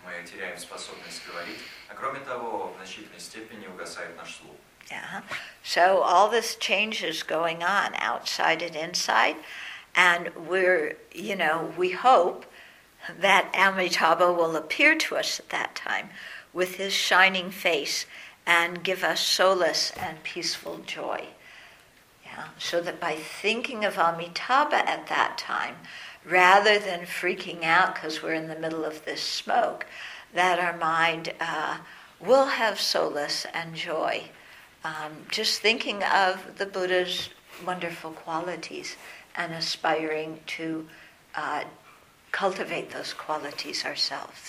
мы теряем способность говорить, а кроме того, в значительной степени угасает наш слух. Yeah. So all this change is going on outside and inside, and we're, you know, we hope that Amitabha will appear to us at that time with his shining face and give us solace and peaceful joy. Yeah. So that by thinking of Amitabha at that time, rather than freaking out because we're in the middle of this smoke, that our mind uh, will have solace and joy. Um, just thinking of the Buddha's wonderful qualities and aspiring to uh, cultivate those qualities ourselves.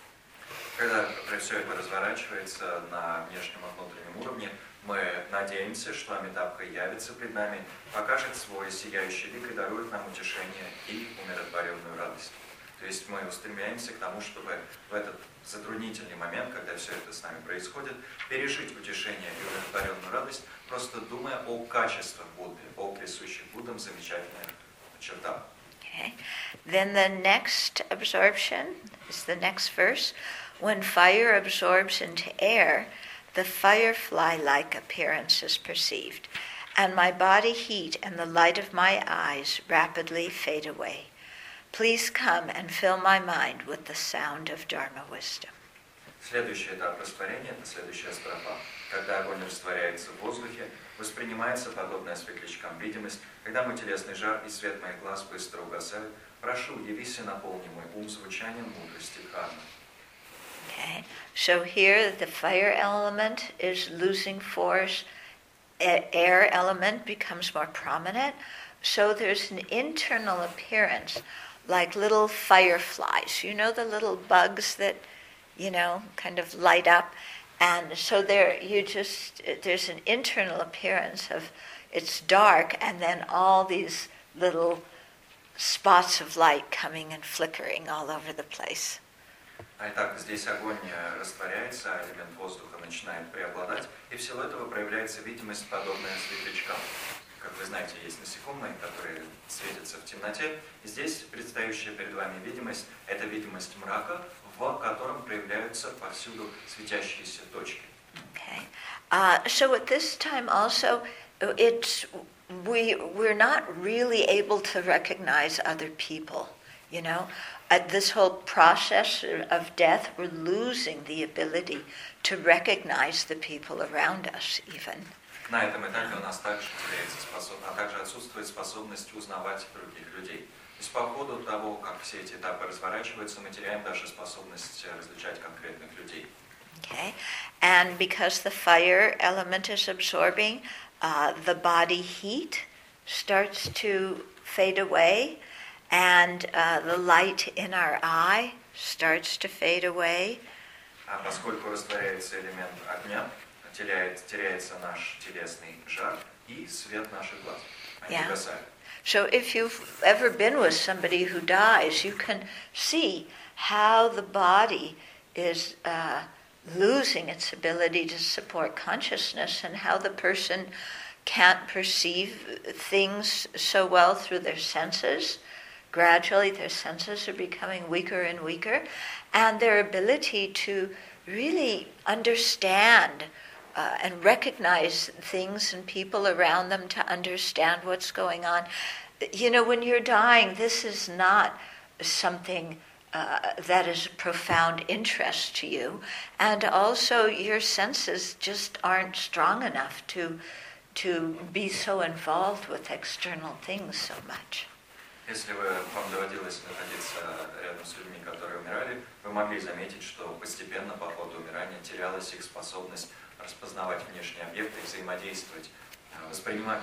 Когда все это разворачивается на внешнем и внутреннем уровне, мы надеемся, что Амитабха явится пред нами, покажет свой сияющий лик и дарует нам утешение и умиротворенную радость. То есть мы устремляемся к тому, чтобы в этот затруднительный момент, когда все это с нами происходит, пережить утешение и умиротворенную радость, просто думая о качествах Будды, о присущих Буддам замечательных чертах. Okay. Then the next absorption is the next verse. When fire absorbs into air, the firefly-like appearance is perceived, and my body heat and the light of my eyes rapidly fade away. Please come and fill my mind with the sound of Dharma wisdom. Следующий этап растворения – это следующая строфа. Когда огонь растворяется в воздухе, воспринимается подобная светлячкам видимость. Когда мой телесный жар и свет моих глаз быстро угасают, прошу, явись и наполни мой ум звучанием мудрости Дхармы. Okay, so here the fire element is losing force, air element becomes more prominent, so there's an internal appearance like little fireflies, you know, the little bugs that, you know, kind of light up, and so there you just, there's an internal appearance of, it's dark, and then all these little spots of light coming and flickering all over the place. Итак, здесь огонь растворяется, а элемент воздуха начинает преобладать, и всего этого проявляется видимость, подобная светлячкам. Как вы знаете, есть насекомые, которые светятся в темноте. И здесь предстающая перед вами видимость – это видимость мрака, в котором проявляются повсюду светящиеся точки. Okay. Uh, so at this time also, it's we we're not really able to recognize other people. You know, at this whole process of death, we're losing the ability to recognize the people around us, even. На этом этапе у нас также теряется способность, а также отсутствует способность узнавать других людей. То есть по ходу того, как все эти этапы разворачиваются, мы теряем даже способность различать конкретных людей. Okay, and because the fire element is absorbing, uh, the body heat starts to fade away, and uh, the light in our eye starts to fade away. А поскольку растворяется элемент огня, теряет, теряется наш телесный жар и свет наших глаз. Они Yeah. угасают. So if you've ever been with somebody who dies, you can see how the body is uh, losing its ability to support consciousness, and how the person can't perceive things so well through their senses. Gradually their senses are becoming weaker and weaker, and their ability to really understand uh, and recognize things and people around them, to understand what's going on. You know, when you're dying, this is not something uh, that is of profound interest to you, and also your senses just aren't strong enough to to be so involved with external things so much. Если вы, вам доводилось находиться рядом с людьми, которые умирали, вы могли заметить, что постепенно по ходу умирания терялась их способность распознавать внешние объекты, взаимодействовать, воспринимать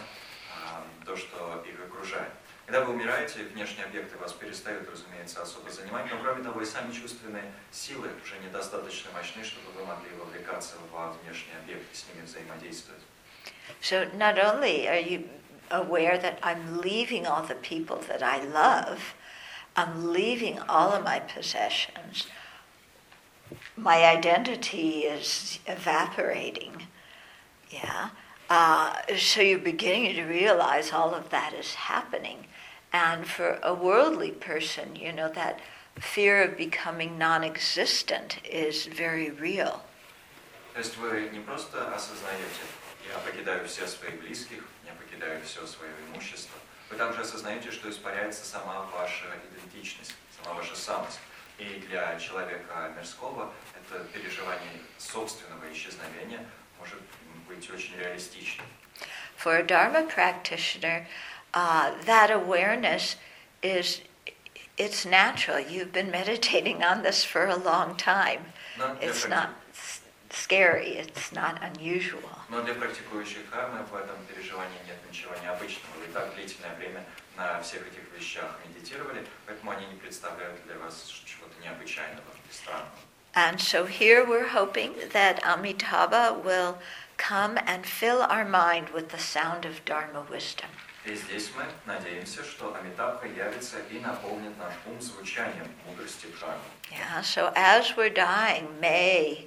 то, что их окружает. Когда вы умираете, внешние объекты вас перестают, разумеется, особо занимать, но кроме того и сами чувственные силы уже недостаточно мощны, чтобы вы могли вовлекаться во внешние объекты, с ними взаимодействовать. So not only are you aware that I'm leaving all the people that I love, I'm leaving all of my possessions, my identity is evaporating, yeah. Uh, so you're beginning to realize all of that is happening. And for a worldly person, you know, that fear of becoming non-existent is very real. То есть вы не просто осознаете, я покидаю все своих близких, я покидаю все свое имущество, вы также осознаете, что испаряется сама ваша идентичность, сама ваша самость. И для человека мирского это переживание собственного исчезновения может быть очень реалистичным. For a Dharma practitioner, uh, that awareness is, it's natural. You've been meditating on this for a long time. It's not scary, it's not unusual. Но для практикующих дхармы в этом переживании нет ничего необычного. Вы так длительное время на всех этих вещах медитировали, поэтому они не представляют для вас чего-то необычайного и странного. And so here we're hoping that Amitabha will come and fill our mind with the sound of Dharma wisdom. И здесь мы надеемся, что Амитабха явится и наполнит наш ум звучанием мудрости дхармы. Yeah, so as we're dying, may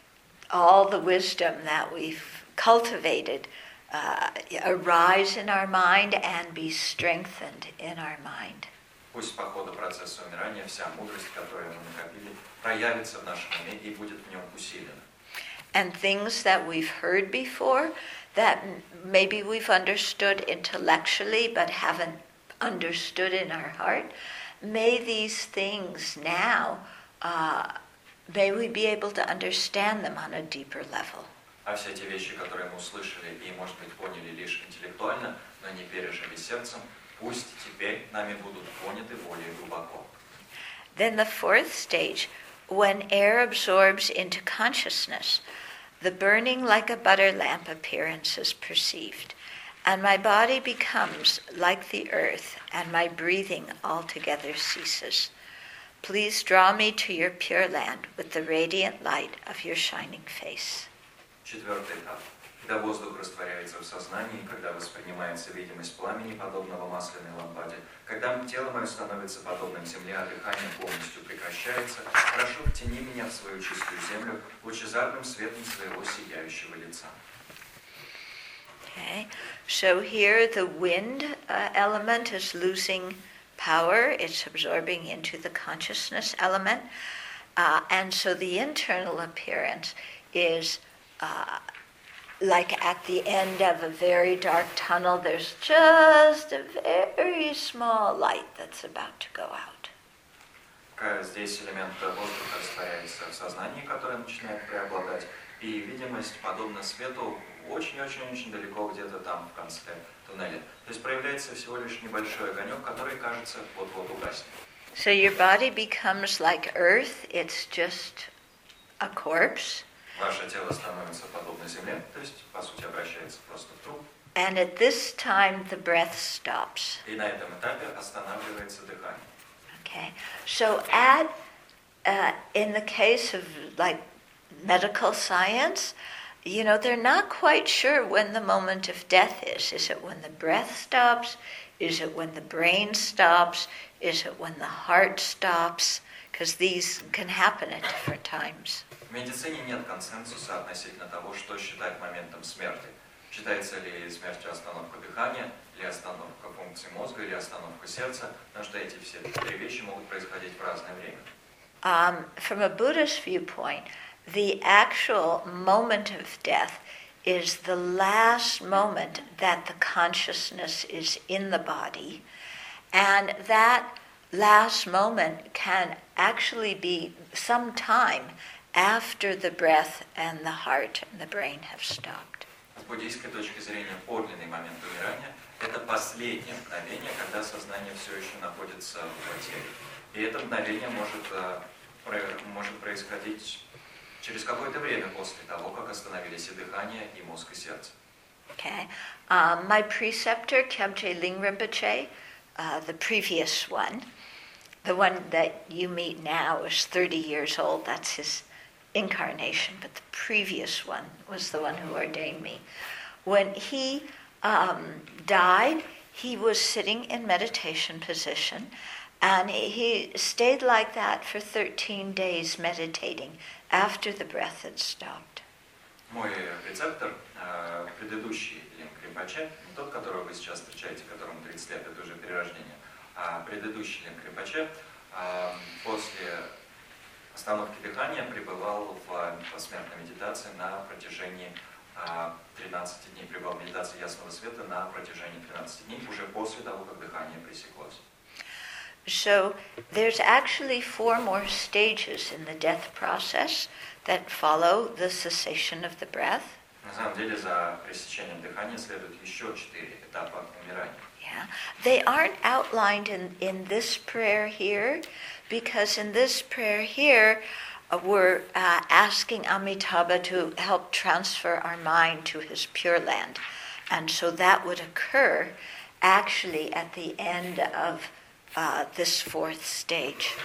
all the wisdom that we've cultivated uh, arise in our mind and be strengthened in our mind. Пусть по ходу процесса умирания вся мудрость, которую мы накопили, проявится в нашем уме и будет в нем усилена. And things that we've heard before, that maybe we've understood intellectually but haven't understood in our heart, may these things now, uh, may we be able to understand them on a deeper level. А все те вещи, которые мы услышали и, может быть, поняли лишь интеллектуально, но не пережили сердцем, пусть теперь нами будут поняты более глубоко. Then the fourth stage, when air absorbs into consciousness, the burning like a butter lamp appearance is perceived, and my body becomes like the earth, and my breathing altogether ceases. Please draw me to your pure land with the radiant light of your shining face. Четвертый этап. Когда воздух растворяется в сознании, когда воспринимается видимость пламени, подобного масляной лампаде, когда тело мое становится подобным земле, а дыхание полностью прекращается, прошу, втяни меня в свою чистую землю лучезарным светом своего сияющего лица. Okay, so here the wind uh, element is losing power, it's absorbing into the consciousness element, uh, and so the internal appearance is uh, like at the end of a very dark tunnel, there's just a very small light that's about to go out. Здесь элемент воздуха растворяется в сознании, которое начинает преобладать, и видимость подобна свету очень-очень-очень далеко где-то там в конце туннеля. То есть проявляется всего лишь небольшой огонек, который, кажется, вот-вот угаснет. So your body becomes like earth, it's just a corpse. Ваше тело становится подобно земле, то есть, по сути, обращается просто в труп. And at this time the breath stops. И на этом этапе останавливается дыхание. Okay, so at, uh, in the case of like medical science, you know, they're not quite sure when the moment of death is. Is it when the breath stops? Is it when the brain stops? Is it when the heart stops? Because these can happen at different times. В медицине нет консенсуса относительно того, что считать моментом смерти. Считается ли смертью остановка дыхания, или остановка функций мозга, или остановка сердца, потому что эти все три вещи могут происходить в разное время. Um, from a Buddhist viewpoint, the actual moment of death is the last moment that the consciousness is in the body, and that last moment can actually be some time after the breath and the heart and the brain have stopped. С буддийской точки зрения подлинный момент умирания – это последнее мгновение, когда сознание все еще находится в теле. И это мгновение может, может происходить через какое-то время после того, как остановились и дыхание, и мозг, и сердце. Okay. Um, my preceptor, Kyabje Ling Rinpoche, uh, the previous one, the one that you meet now is thirty years old, that's his incarnation, but the previous one was the one who ordained me. When he um, died, he was sitting in meditation position, and he stayed like that for thirteen days meditating after the breath had stopped. Мой рецептор, предыдущий Линг Ринпоче, не тот, которого вы сейчас встречаете, которому тридцать лет, это уже перерождение, а предыдущий Линг Ринпоче после остановки дыхания пребывал в посмертной медитации на протяжении тринадцати дней, пребывал в медитации ясного света на протяжении тринадцати дней, уже после того, как дыхание пресеклось. So there's actually four more stages in the death process that follow the cessation of the breath. На самом деле за пресечением дыхания следует еще четыре этапа умирания. Yeah. They aren't outlined in, in this prayer here, because in this prayer here, uh, we're uh, asking Amitabha to help transfer our mind to his Pure Land. And so that would occur actually at the end of uh, this fourth stage.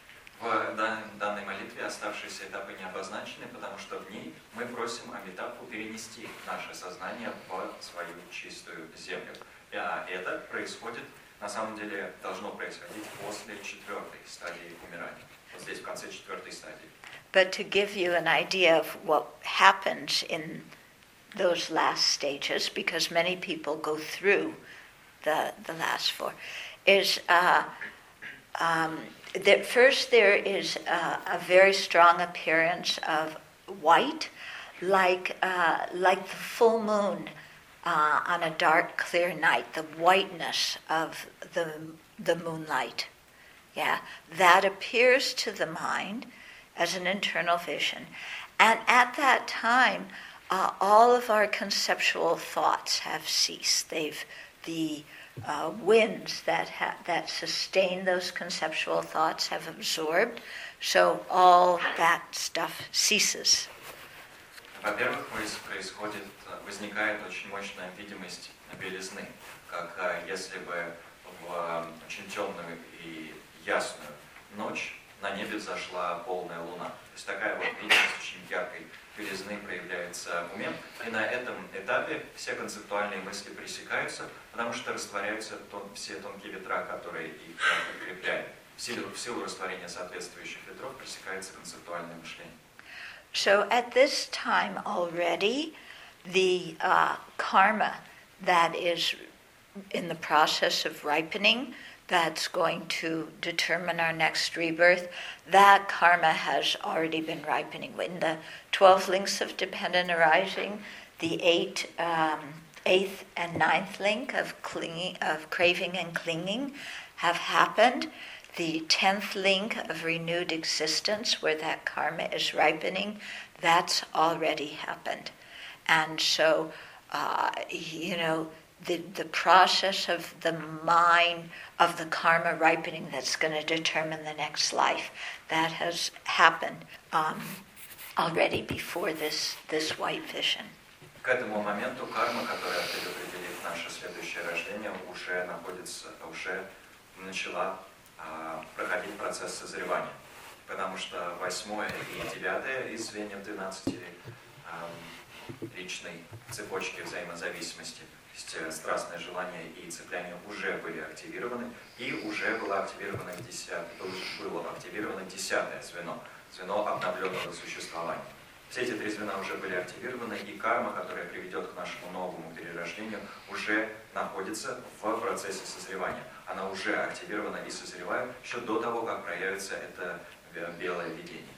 В данной молитве оставшиеся этапы не обозначены, потому что в ней мы просим Амитабху перенести наше сознание в свою чистую землю. И это происходит, на самом деле, должно происходить после четвертой стадии умирания. Вот здесь, в конце четвертой стадии. But to give you an idea of what happens in those last stages, because many people go through the, the last four, is uh, um, that first there is a, a very strong appearance of white, like uh, like the full moon uh, on a dark, clear night. The whiteness of the the moonlight, yeah, that appears to the mind as an internal vision, and at that time, uh, all of our conceptual thoughts have ceased. They've the Uh, winds that ha- that sustain those conceptual thoughts have absorbed, so all that stuff ceases. Во-первых, происходит, возникает очень мощная видимость белизны, как если бы в очень темную и ясную ночь на небе взошла полная луна. То есть такая вот видимость очень яркой белизны проявляется в уме. И на этом этапе все концептуальные мысли пресекаются, потому что растворяются тон, все тонкие ветра, которые их подкрепляют. В силу, в силу растворения соответствующих ветров пресекается концептуальное мышление. So at this time already, the uh, karma that is in the process of ripening, that's going to determine our next rebirth, that karma has already been ripening. In the twelve links of dependent arising, the eight, um, eighth and ninth link of clinging, of craving and clinging have happened. The tenth link of renewed existence, where that karma is ripening, that's already happened. And so, uh, you know, The, the process of the mind, of the karma ripening that's going to determine the next life, that has happened um, already before this, this white vision. К этому моменту карма, которая предопределит наше следующее рождение, уже находится, уже начала а, проходить процесс созревания. Потому что восьмое и девятое из звеньев двенадцати а, личной цепочки взаимозависимости, то есть страстное желание и цепляние уже были активированы, и уже было активировано десятое, было активировано десятое звено, звено обновленного существования. Все эти три звена уже были активированы, и карма, которая приведет к нашему новому перерождению, уже находится в процессе созревания. Она уже активирована и созревает еще до того, как проявится это белое видение.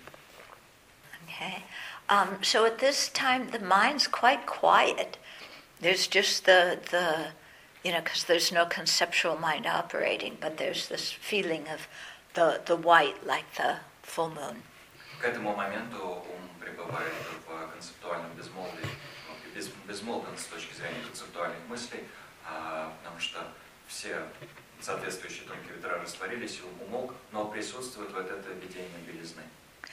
Okay. Um, so at this time, the mind's quite quiet. There's just the, the you know, because there's no conceptual mind operating, but there's this feeling of the, the white, like the full moon. К этому моменту ум пребывает в концептуальном безмолвии, без, безмолвен с точки зрения концептуальных мыслей, а, потому что все соответствующие тонкие ветра растворились, и ум умолк, но присутствует вот это видение белизны.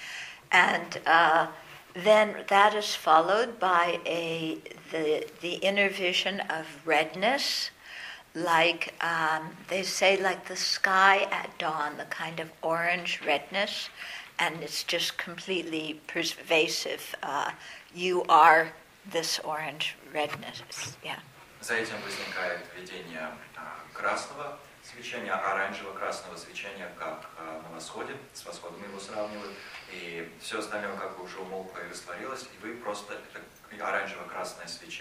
And uh, then that is followed by a the the inner vision of redness, like um, they say, like the sky at dawn, the kind of orange redness, and it's just completely pervasive. Uh, you are this orange redness, yeah. За этим возникает видение красного свечения, оранжево-красного свечения, как на восходе, с восходом его сравнивают, и все остальное как бы уже умолкло и растворилось, и вы просто, это оранжево-красное свечение.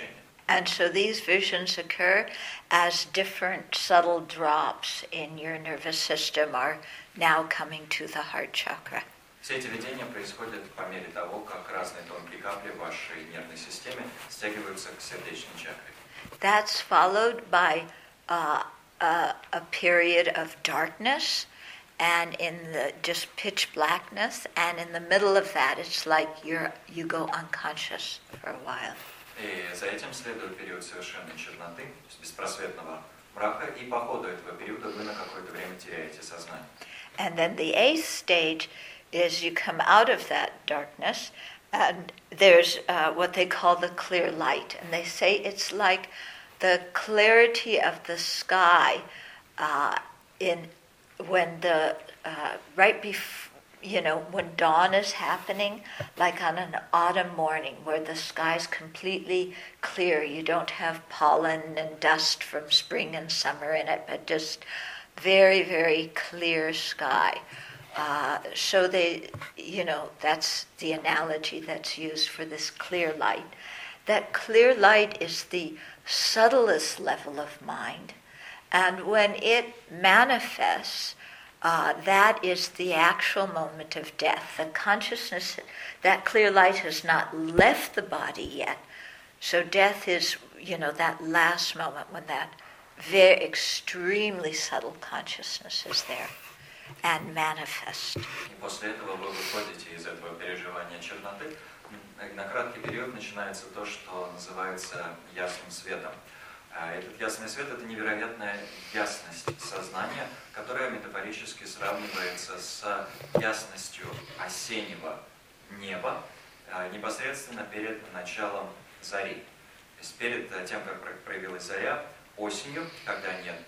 And so these visions occur as different subtle drops in your nervous system are now coming to the heart chakra. Все эти видения происходят по мере того, как разные тонкие капли в вашей нервной системе стягиваются к сердечной чакре. That's followed by uh, a, a period of darkness, and in the just pitch blackness, and in the middle of that, it's like you're you go unconscious for a while. И за этим следует период совершенной черноты, беспросветного мрака, и по ходу этого периода вы на какое-то время теряете сознание. And then the eighth stage is you come out of that darkness, and there's uh, what they call the clear light, and they say it's like the clarity of the sky uh, in when the uh, right before. You know, when dawn is happening, like on an autumn morning where the sky's completely clear, you don't have pollen and dust from spring and summer in it, but just very, very clear sky. Uh, so they, you know, that's the analogy that's used for this clear light. That clear light is the subtlest level of mind, and when it manifests, Uh, that is the actual moment of death. The consciousness, that clear light has not left the body yet. So death is, you know, that last moment when that very extremely subtle consciousness is there and manifest. И после этого вы выходите из этого переживания черноты. На краткий период начинается то, что называется ясным светом. Этот ясный свет – это невероятная ясность сознания, которая метафорически сравнивается с ясностью осеннего неба непосредственно перед началом зари. То есть перед тем, как проявилась заря, осенью, когда нет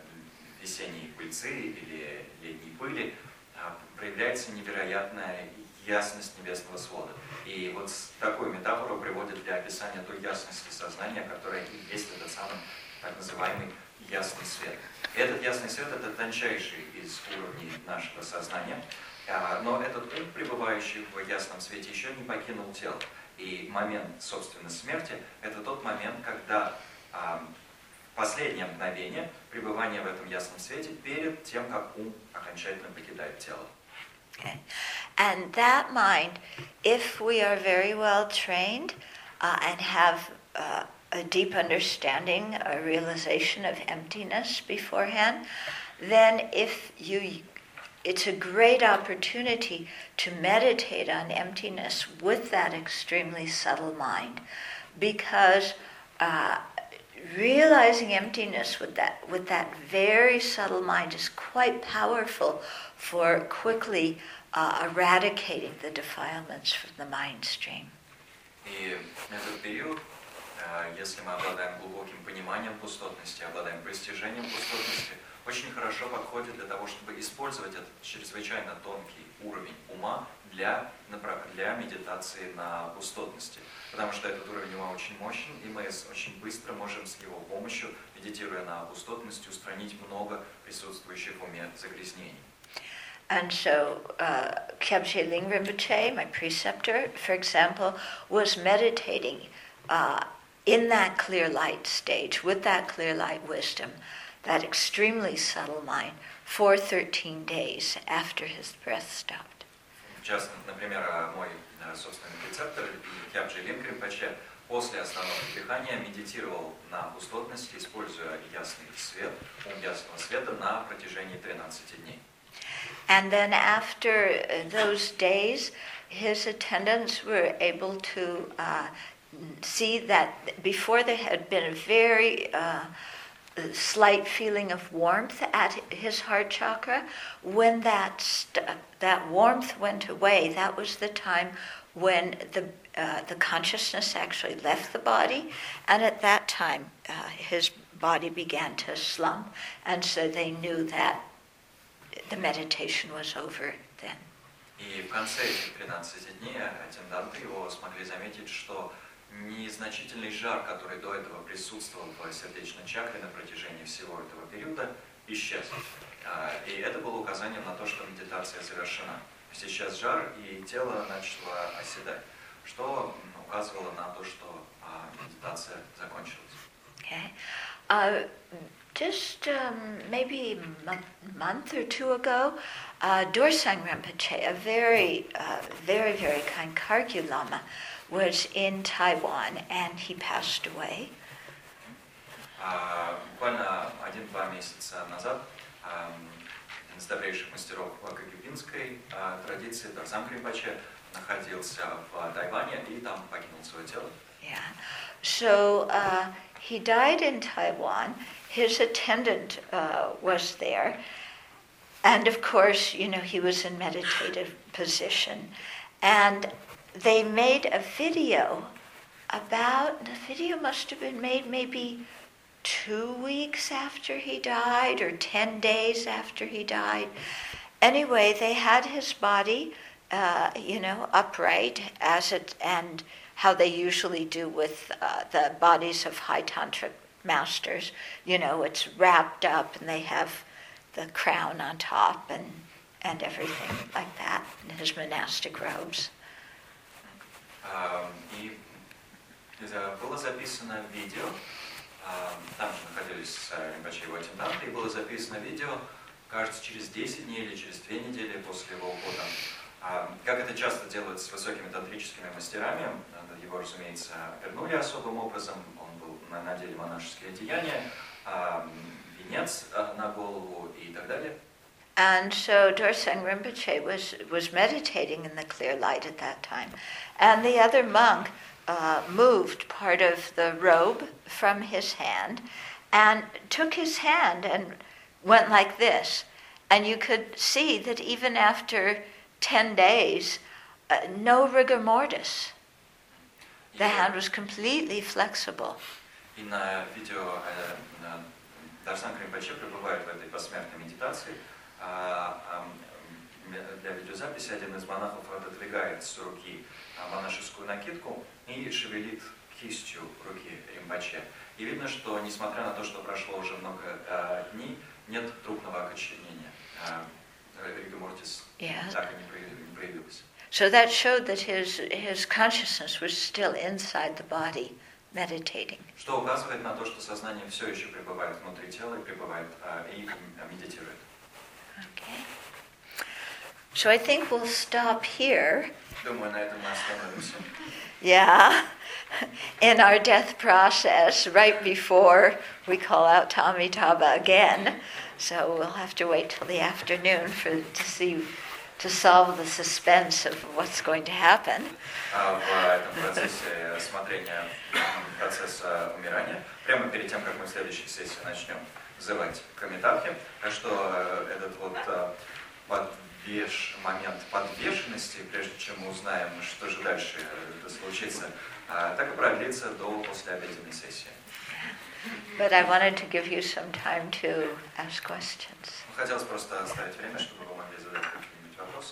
весенней пыльцы или летней пыли, проявляется невероятная ясность небесного свода. И вот такую метафору приводит для описания той ясности сознания, которая и есть этот самый так называемый ясный свет. И этот ясный свет – это тончайший из уровней нашего сознания, но этот ум, пребывающий в ясном свете, еще не покинул тело. И момент, собственно, смерти – это тот момент, когда последнее мгновение пребывания в этом ясном свете перед тем, как ум окончательно покидает тело. Okay. And that mind, if we are very well trained uh, and have uh, a deep understanding, a realization of emptiness beforehand, then if you, it's a great opportunity to meditate on emptiness with that extremely subtle mind, because uh, realizing emptiness with that with that very subtle mind is quite powerful for quickly uh, eradicating the defilements from the mind stream. И этот период, если мы обладаем глубоким пониманием пустотности, обладаем постижением пустотности, очень хорошо подходит для того, чтобы использовать этот чрезвычайно тонкий уровень ума для, для медитации на пустотности. Потому что этот уровень ума очень мощен, и мы очень быстро можем с его помощью, медитируя на пустотности, устранить много присутствующих в уме загрязнений. And so, uh, Kyabje Ling Rinpoche, my preceptor, for example, was meditating uh, in that clear light stage, with that clear light wisdom, that extremely subtle mind, for thirteen days after his breath stopped. В частности, например, мой собственный прецептор, Kyabje Ling Rinpoche, после остановки дыхания медитировал на пустотности, используя ясный свет, ум ясного света на протяжении тринадцати дней. And then after those days, his attendants were able to uh, see that before there had been a very uh, slight feeling of warmth at his heart chakra, when that st- that warmth went away, that was the time when the uh, the consciousness actually left the body, and at that time uh, his body began to slump, and so they knew that the meditation was over then. И в конце этих тринадцати дней аттенданты его смогли заметить, что незначительный жар, который до этого присутствовал в сердечной чакре на протяжении всего этого периода, исчез. И это было указанием на то, что медитация завершена. Сейчас жар, и тело начало оседать. что указывало на то, что медитация закончилась. Okay. Uh, just um, maybe a month or two ago, uh, Dorsang Rinpoche, a very, uh, very, very kind Khargyu Lama, was in Taiwan and he passed away. Uh, буквально один-два месяца назад один из добрейших мастеров кагюбинской традиции, Дорсанг Ринпоче, находился в Тайване и там покинул свое тело. Yeah. So uh, he died in Taiwan. His attendant uh, was there. And of course, you know, he was in meditative position. And they made a video about, the video must have been made maybe two weeks after he died or ten days after he died. Anyway, they had his body, uh, you know, upright as it, and how they usually do with uh, the bodies of high tantric masters. You know, it's wrapped up and they have the crown on top and, and everything like that, in his monastic robes. И было записано видео, там же находились Ринпоче и его attendant, и было записано видео, кажется, через десять дней или через две недели после его ухода. Как это часто делают с высокими тантрическими мастерами, его, разумеется, вернули особым образом, он был, надели монашеские одеяния, венец на голову и так далее. And so Dorsang Rinpoche was, was meditating in the clear light at that time. And the other monk uh, moved part of the robe from his hand and took his hand and went like this. And you could see that even after ten days, uh, no rigor mortis. The hand was completely flexible. И на видео Дорсанг Ринпоче пребывает в этой посмертной медитации. Для видеозаписи один из монахов отодвигает с руки монашескую накидку и шевелит кистью руки Ринпоче. И видно, что несмотря на то, что прошло уже много дней, нет трупного окоченения. Rigor mortis так и не проявилось. So that showed that his his consciousness was still inside the body, meditating. Что указывает на то, что сознание все еще пребывает внутри тела и пребывает и медитирует. Okay. So I think we'll stop here. Думаю, на этом мы остановимся. Yeah, in our death process, right before we call out Amitabha again. So we'll have to wait till the afternoon for to see, to solve the suspense of what's going to happen. В этом процессе смотрения процесса умирания, прямо перед тем, как мы в следующей сессии начнем взывать к Амитабхе, так что этот вот подвеш, момент подвешенности, прежде чем мы узнаем, что же дальше случится, так и продлится до послеобеденной сессии. But I wanted to give you some time to ask questions. Хотелось просто оставить время, чтобы вы могли задать какие-нибудь вопросы.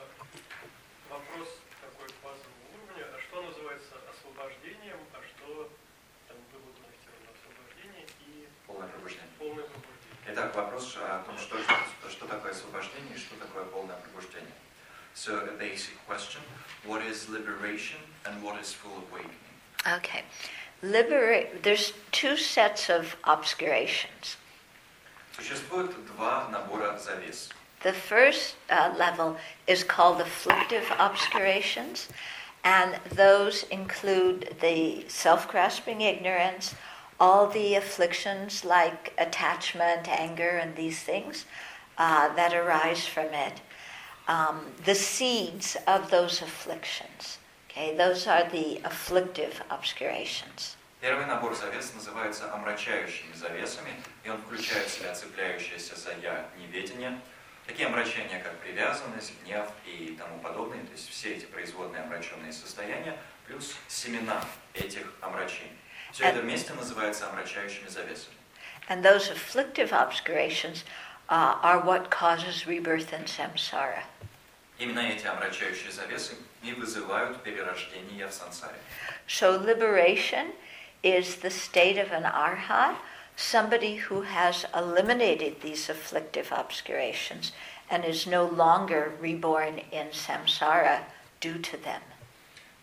Вопрос такой базового уровня. А что называется освобождением, а что там было коннектировано освобождение и полное пробуждение? Полное пробуждение. Итак, вопрос о том, что, что такое освобождение и что такое полное пробуждение. So a basic question: what is liberation and what is full awakening? Okay. Liberate, there's two sets of obscurations. Существует два набора завес. The first uh, level is called afflictive obscurations, and those include the self-grasping ignorance, all the afflictions like attachment, anger, and these things uh, that arise from it, um, the seeds of those afflictions. Okay, those are the afflictive obscurations. Первый набор завес называется омрачающими завесами, и он включает в себя цепляющееся за «я» неведение, такие омрачения, как привязанность, гнев и тому подобное, то есть все эти производные омраченные состояния, плюс семена этих омрачений. Все это вместе называется омрачающими завесами. And those afflictive obscurations uh, are what causes rebirth in samsara. Именно эти омрачающие завесы и вызывают перерождение в сансаре. So liberation is the state of an arhat, somebody who has eliminated these afflictive obscurations and is no longer reborn in samsara due to them.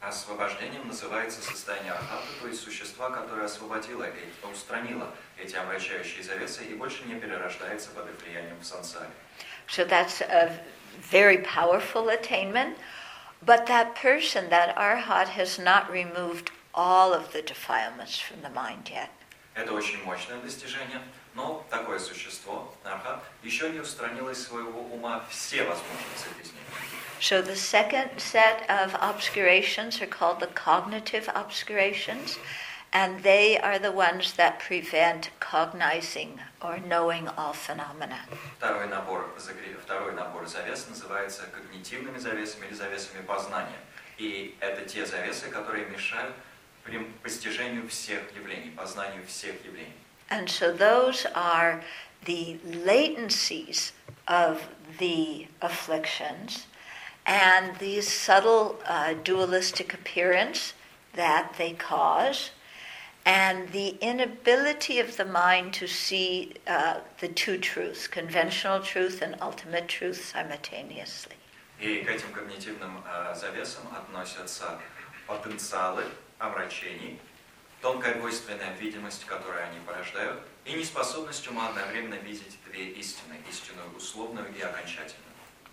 Освобождением называется состояние архата, то есть существа, которое освободило, устранило эти омрачающие завесы и больше не перерождается под их влиянием в сансаре. So that's a very powerful attainment, but that person, that arhat, has not removed all of the defilements from the mind yet. Это очень мощное достижение, но такое существо, архат, еще не устранило из своего ума все возможные загрязнения. So the second set of obscurations are called the cognitive obscurations, and they are the ones that prevent cognizing or knowing all phenomena. Второй набор, второй набор завес называется когнитивными завесами или завесами познания. И это те завесы, которые мешают постижению всех явлений, познанию всех явлений. And so those are the latencies of the afflictions and these subtle uh, dualistic appearance that they cause, and the inability of the mind to see uh, the two truths, conventional truth and ultimate truth, simultaneously. И к этим когнитивным uh, завесам относятся потенциалы омрачений, тонкая двойственная видимость, которую они порождают, и неспособность ума одновременно видеть две истины, истинную условную и окончательную.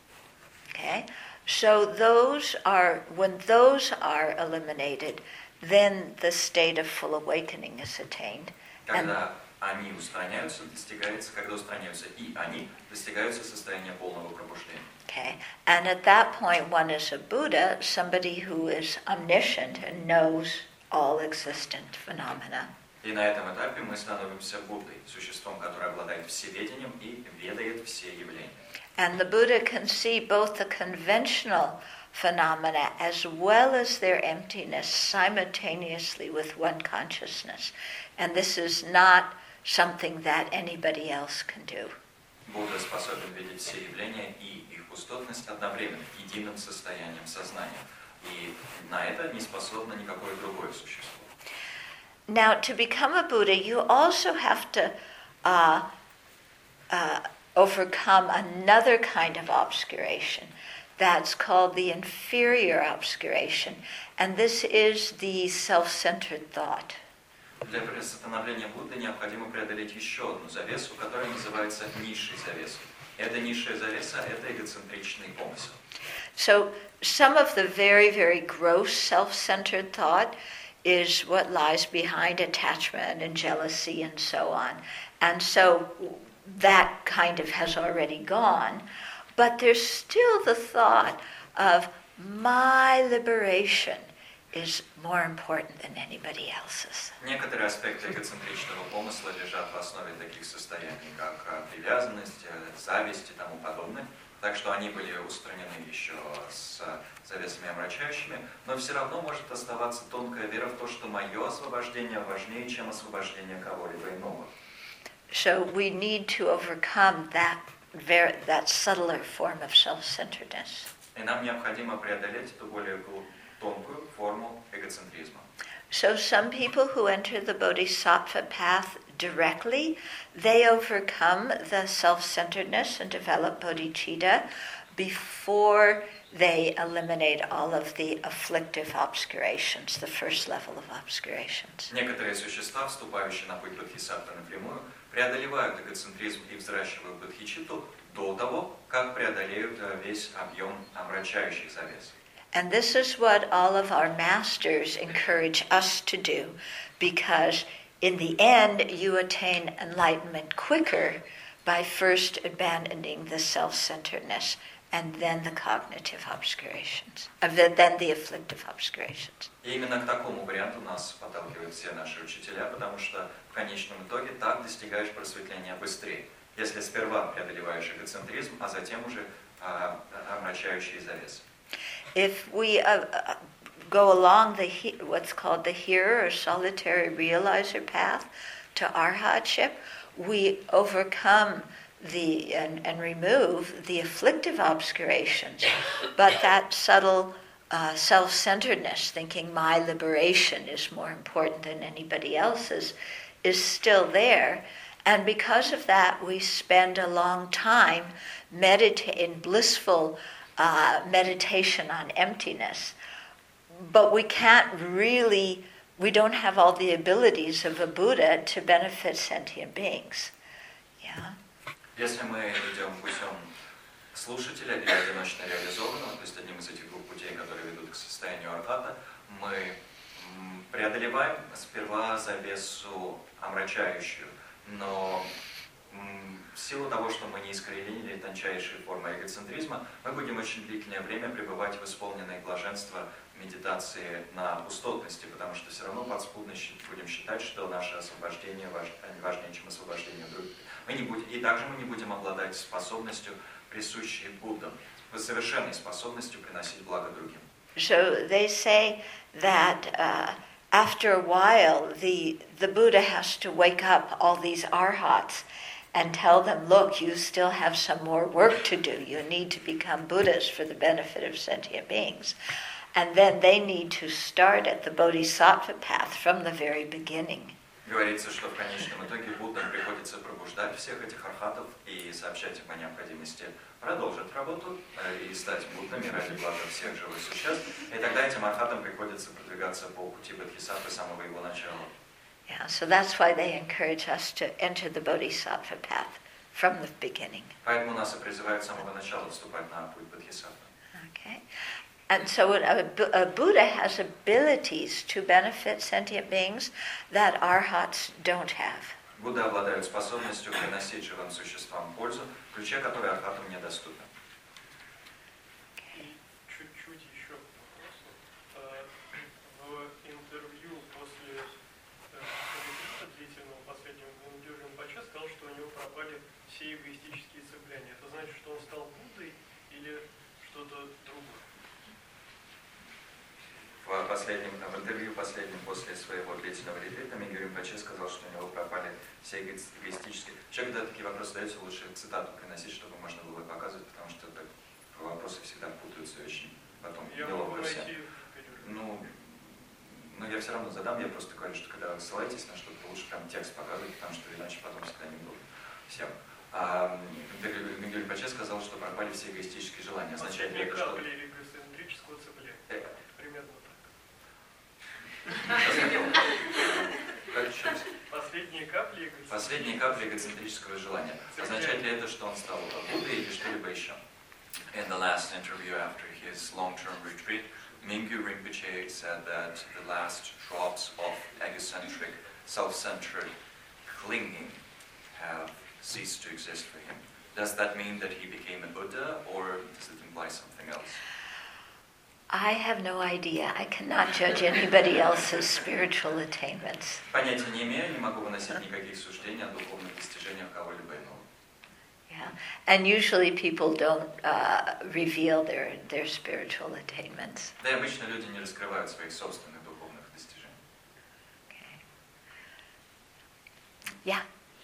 Okay, so those are, when those are eliminated, then the state of full awakening is attained. Когда они устраняются, достигается, когда устраняются и они, достигаются состояния полного пробуждения. Okay, and at that point one is a Buddha, somebody who is omniscient and knows all existent phenomena. И на этом этапе мы становимся Буддой, существом, которое обладает всеведением и ведает все явления. And the Buddha can see both the conventional phenomena as well as their emptiness simultaneously with one consciousness. And this is not something that anybody else can do. Будда способен видеть все явления и их пустотность одновременно, единым состоянием сознания. И на это не способно никакое другое существо. Now, to become a Buddha, you also have to uh, uh, overcome another kind of obscuration. That's called the inferior obscuration. And this is the self-centered thought. Для становления Будды необходимо преодолеть еще одну завесу, которая называется низшей завесой. Эта низшая завеса – это эгоцентричный помысел. So, some of the very, very gross self-centered thought is what lies behind attachment and jealousy and so on. And so that kind of has already gone. But there's still the thought of my liberation is more important than anybody else's. Некоторые аспекты эгоцентричного помысла лежат в основе таких состояний, как привязанность, зависть и тому подобное. Так что они были устранены еще с завесами омрачающими, но все равно может оставаться тонкая вера в то, что мое освобождение важнее, чем освобождение кого-либо иного. So we need to overcome that very, that subtler form of self-centeredness. И нам необходимо преодолеть эту более тонкую форму эгоцентризма. So some people who enter the bodhisattva path directly, they overcome the self-centeredness and develop bodhicitta before they eliminate all of the afflictive obscurations, the first level of obscurations. Некоторые существа, вступающие на путь бодхисаттвы напрямую, преодолевают эгоцентризм и взращивают бодхичитту до того, как преодолеют весь объем омрачающих завес. And this is what all of our masters encourage us to do, because in the end you attain enlightenment quicker by first abandoning the self-centeredness and then the cognitive obscurations, uh, then the afflictive obscurations. И именно к такому варианту нас подталкивают все наши учителя, потому что в конечном итоге так достигаешь просветления быстрее, если сперва преодолеваешь эгоцентризм, а затем уже а, омрачающие завесы. If we uh, uh, go along the what's called the hearer or solitary realizer path to arhatship, we overcome the and, and remove the afflictive obscurations, but that subtle uh, self-centeredness, thinking my liberation is more important than anybody else's, is still there. And because of that, we spend a long time meditating in blissful Uh, meditation on emptiness, but we can't really, we don't have all the abilities of a Buddha to benefit sentient beings. Yeah. Если мы идем путем слушателя или одиночно реализованного, то есть одним из этих двух путей, которые ведут к состоянию архата, мы преодолеваем сперва завесу омрачающую, но в силу того, что мы не искоренили тончайшие формы эгоцентризма, мы будем очень длительное время пребывать в исполненной блаженства медитации на пустотности, потому что все равно подспудно будем считать, что наше освобождение важнее, чем освобождение других. Мы не будем, и также мы не будем обладать способностью, присущей Буддам, совершенной способностью приносить благо другим. So they say that uh, after a while, the the Buddha has to wake up all these arhats and tell them, look, you still have some more work to do. You need to become Buddhas for the benefit of sentient beings. And then they need to start at the Bodhisattva path from the very beginning. Говорится, что в конечном итоге Буддам приходится пробуждать всех этих архатов и сообщать им о необходимости продолжить работу и стать Буддами ради блага всех живых существ. И тогда этим архатам приходится продвигаться по пути Бодхисаттвы с самого его начала. Yeah, so that's why they encourage us to enter the Bodhisattva path from the beginning. Поэтому нас и призывают с самого начала вступать на путь Бодхисаттвы. Okay. And so a, a Buddha has abilities to benefit sentient beings that arhats don't have. Будда обладают способностью приносить живым существам пользу, ключа которой архатам недоступен. И чуть-чуть еще к вопросу. В интервью после ретрита длительного последнего Мингю Ринпоче сказал, что у него пропали все эгоистические цепляния. Это значит, что он стал Буддой или что-то другое? В последнем, в интервью последнем после своего длительного ретрита Мингю Ринпоче сказал, что у него пропали все эгоистические... Вообще, когда такие вопросы задаются, лучше цитату приносить, чтобы можно было показывать, потому что так, вопросы всегда путаются очень потом неловко все. Ну, но я все равно задам, я просто говорю, что когда вы ссылаетесь на что-то, лучше прям текст показывать, потому что иначе потом всегда не будет всем. А Мингю Ринпоче сказал, что пропали все эгоистические желания. Означает ли это, что... эгоцентрического цепления. Примерно так. Последние капли эгоцентрического. Последние капли эгоцентрического желания. Означает ли это, что он стал Буддой или что-либо еще? In the last interview after his long-term retreat, Mingyur Rinpoche said that the last drops of egocentric, self-centered clinging have ceased to exist for him. Does that mean that he became a Buddha, or does it imply something else? I have no idea. I cannot judge anybody else's spiritual attainments. Понятия не имею, не могу выносить никаких суждений о духовных достижениях кого-либо иного. Yeah, and usually people don't uh, reveal their their spiritual attainments. Да и обычно люди не раскрывают своих собственных духовных достижений. Okay. Yeah.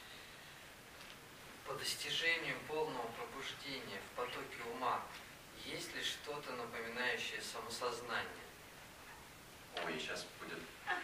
По достижению полного пробуждения в потоке ума есть ли что-то напоминающее самосознание? Ой, сейчас будет.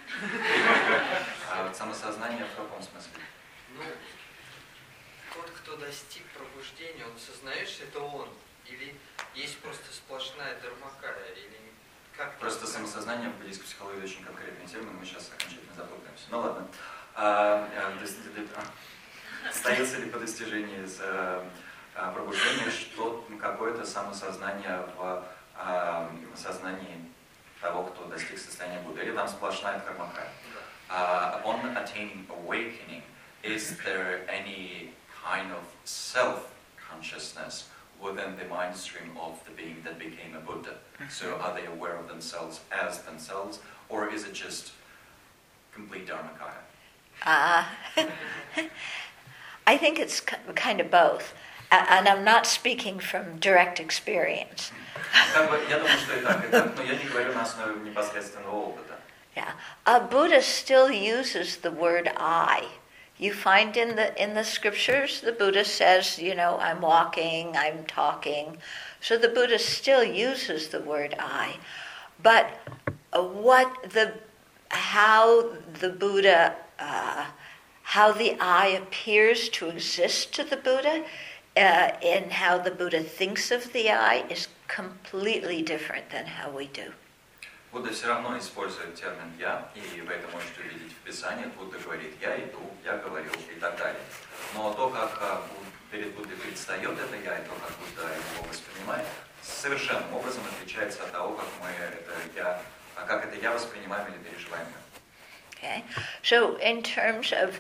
А самосознание в каком смысле? Ну, тот, кто достиг пробуждения, он осознает, что это он? Или есть просто сплошная дармакая? Или как? Просто самосознание в буддийской психологии очень конкретная тема, но мы сейчас окончательно запутаемся. Ну ладно. А, а, остается ли по достижении из пробуждения что какое-то самосознание в а, сознании того, кто достиг состояния Будды? Или там сплошная дхармакая? Uh, on attaining awakening, is there any kind of self-consciousness within the mind stream of the being that became a Buddha? So are they aware of themselves as themselves, or is it just complete dharmakaya? Uh, I think it's kind of both. And I'm not speaking from direct experience. Я думаю, что и так, и так, но я не говорю на основе непосредственного опыта. Yeah, a Buddha still uses the word I. You find in the in the scriptures, the Buddha says, you know, I'm walking, I'm talking. So the Buddha still uses the word I. But uh, what the how the Buddha uh, how the I appears to exist to the Buddha, uh, and how the Buddha thinks of the I is completely different than how we do. Будда все равно использует термин «я», и вы это можете увидеть в Писании. Будда говорит «я иду», «я говорю» и так далее. Но то, как а, перед Буддой предстает это «я», и то, как Будда его воспринимает, совершенным образом отличается от того, как мы это «я», а как это «я» воспринимаем или переживаем. Okay, so in terms of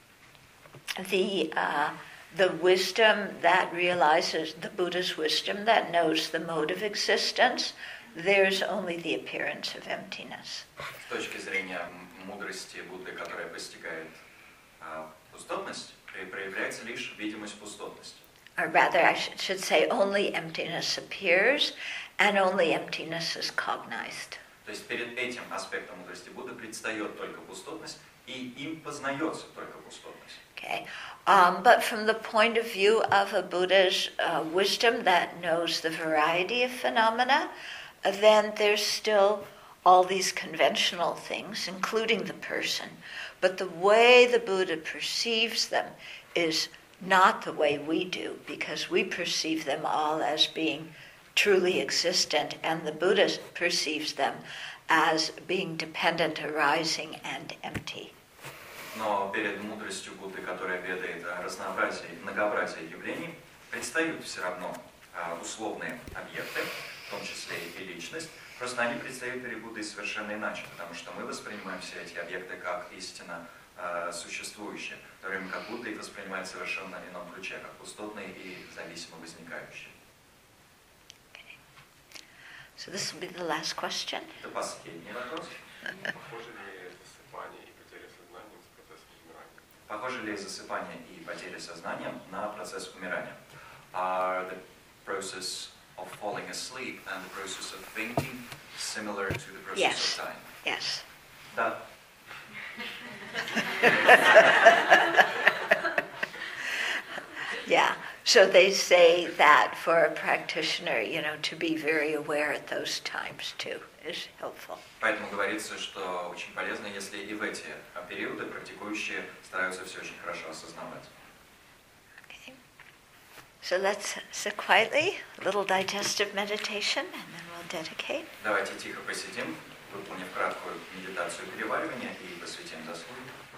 the uh, the wisdom that realizes the Buddha's wisdom that knows the mode of existence, there's only the appearance of emptiness. С точки зрения мудрости Будды, которая постигает а, пустотность, проявляется лишь видимость пустотности. Or rather, I should, should say, only emptiness appears, and only emptiness is cognized. То есть перед этим аспектом мудрости Будды предстает только пустотность, и им познается только пустотность. Okay, um, but from the point of view of a Buddha's uh, wisdom that knows the variety of phenomena, uh, then there's still all these conventional things, including the person. But the way the Buddha perceives them is not the way we do, because we perceive them all as being truly existent, and the Buddha perceives them as being dependent, arising, and empty. Но перед мудростью Будды, которая ведает о разнообразии, многообразии явлений, предстают все равно а, условные объекты, в том числе и личность, просто они предстают перед Буддой совершенно иначе, потому что мы воспринимаем все эти объекты как истинно а, существующие, в то время как Будда их воспринимает в совершенно ином ключе, как пустотные и зависимо возникающие. Okay. So this will be the last question. Это последний вопрос. Похоже ли засыпание и потеря сознания с процессом умирания? Похоже ли засыпание и потеря сознания на процесс умирания? Are the process of falling asleep and the process of fainting similar to the process Yes. of dying? Yes. Да. Yeah. So they say that for a practitioner, you know, to be very aware at those times too is helpful. Поэтому говорится, что очень полезно, если и в эти периоды практикующие стараются все очень хорошо осознавать. Okay. So let's sit quietly, a little digestive meditation, and then we'll dedicate. Давайте тихо посидим, выполнив краткую медитацию переваривания и посвятим заслуги.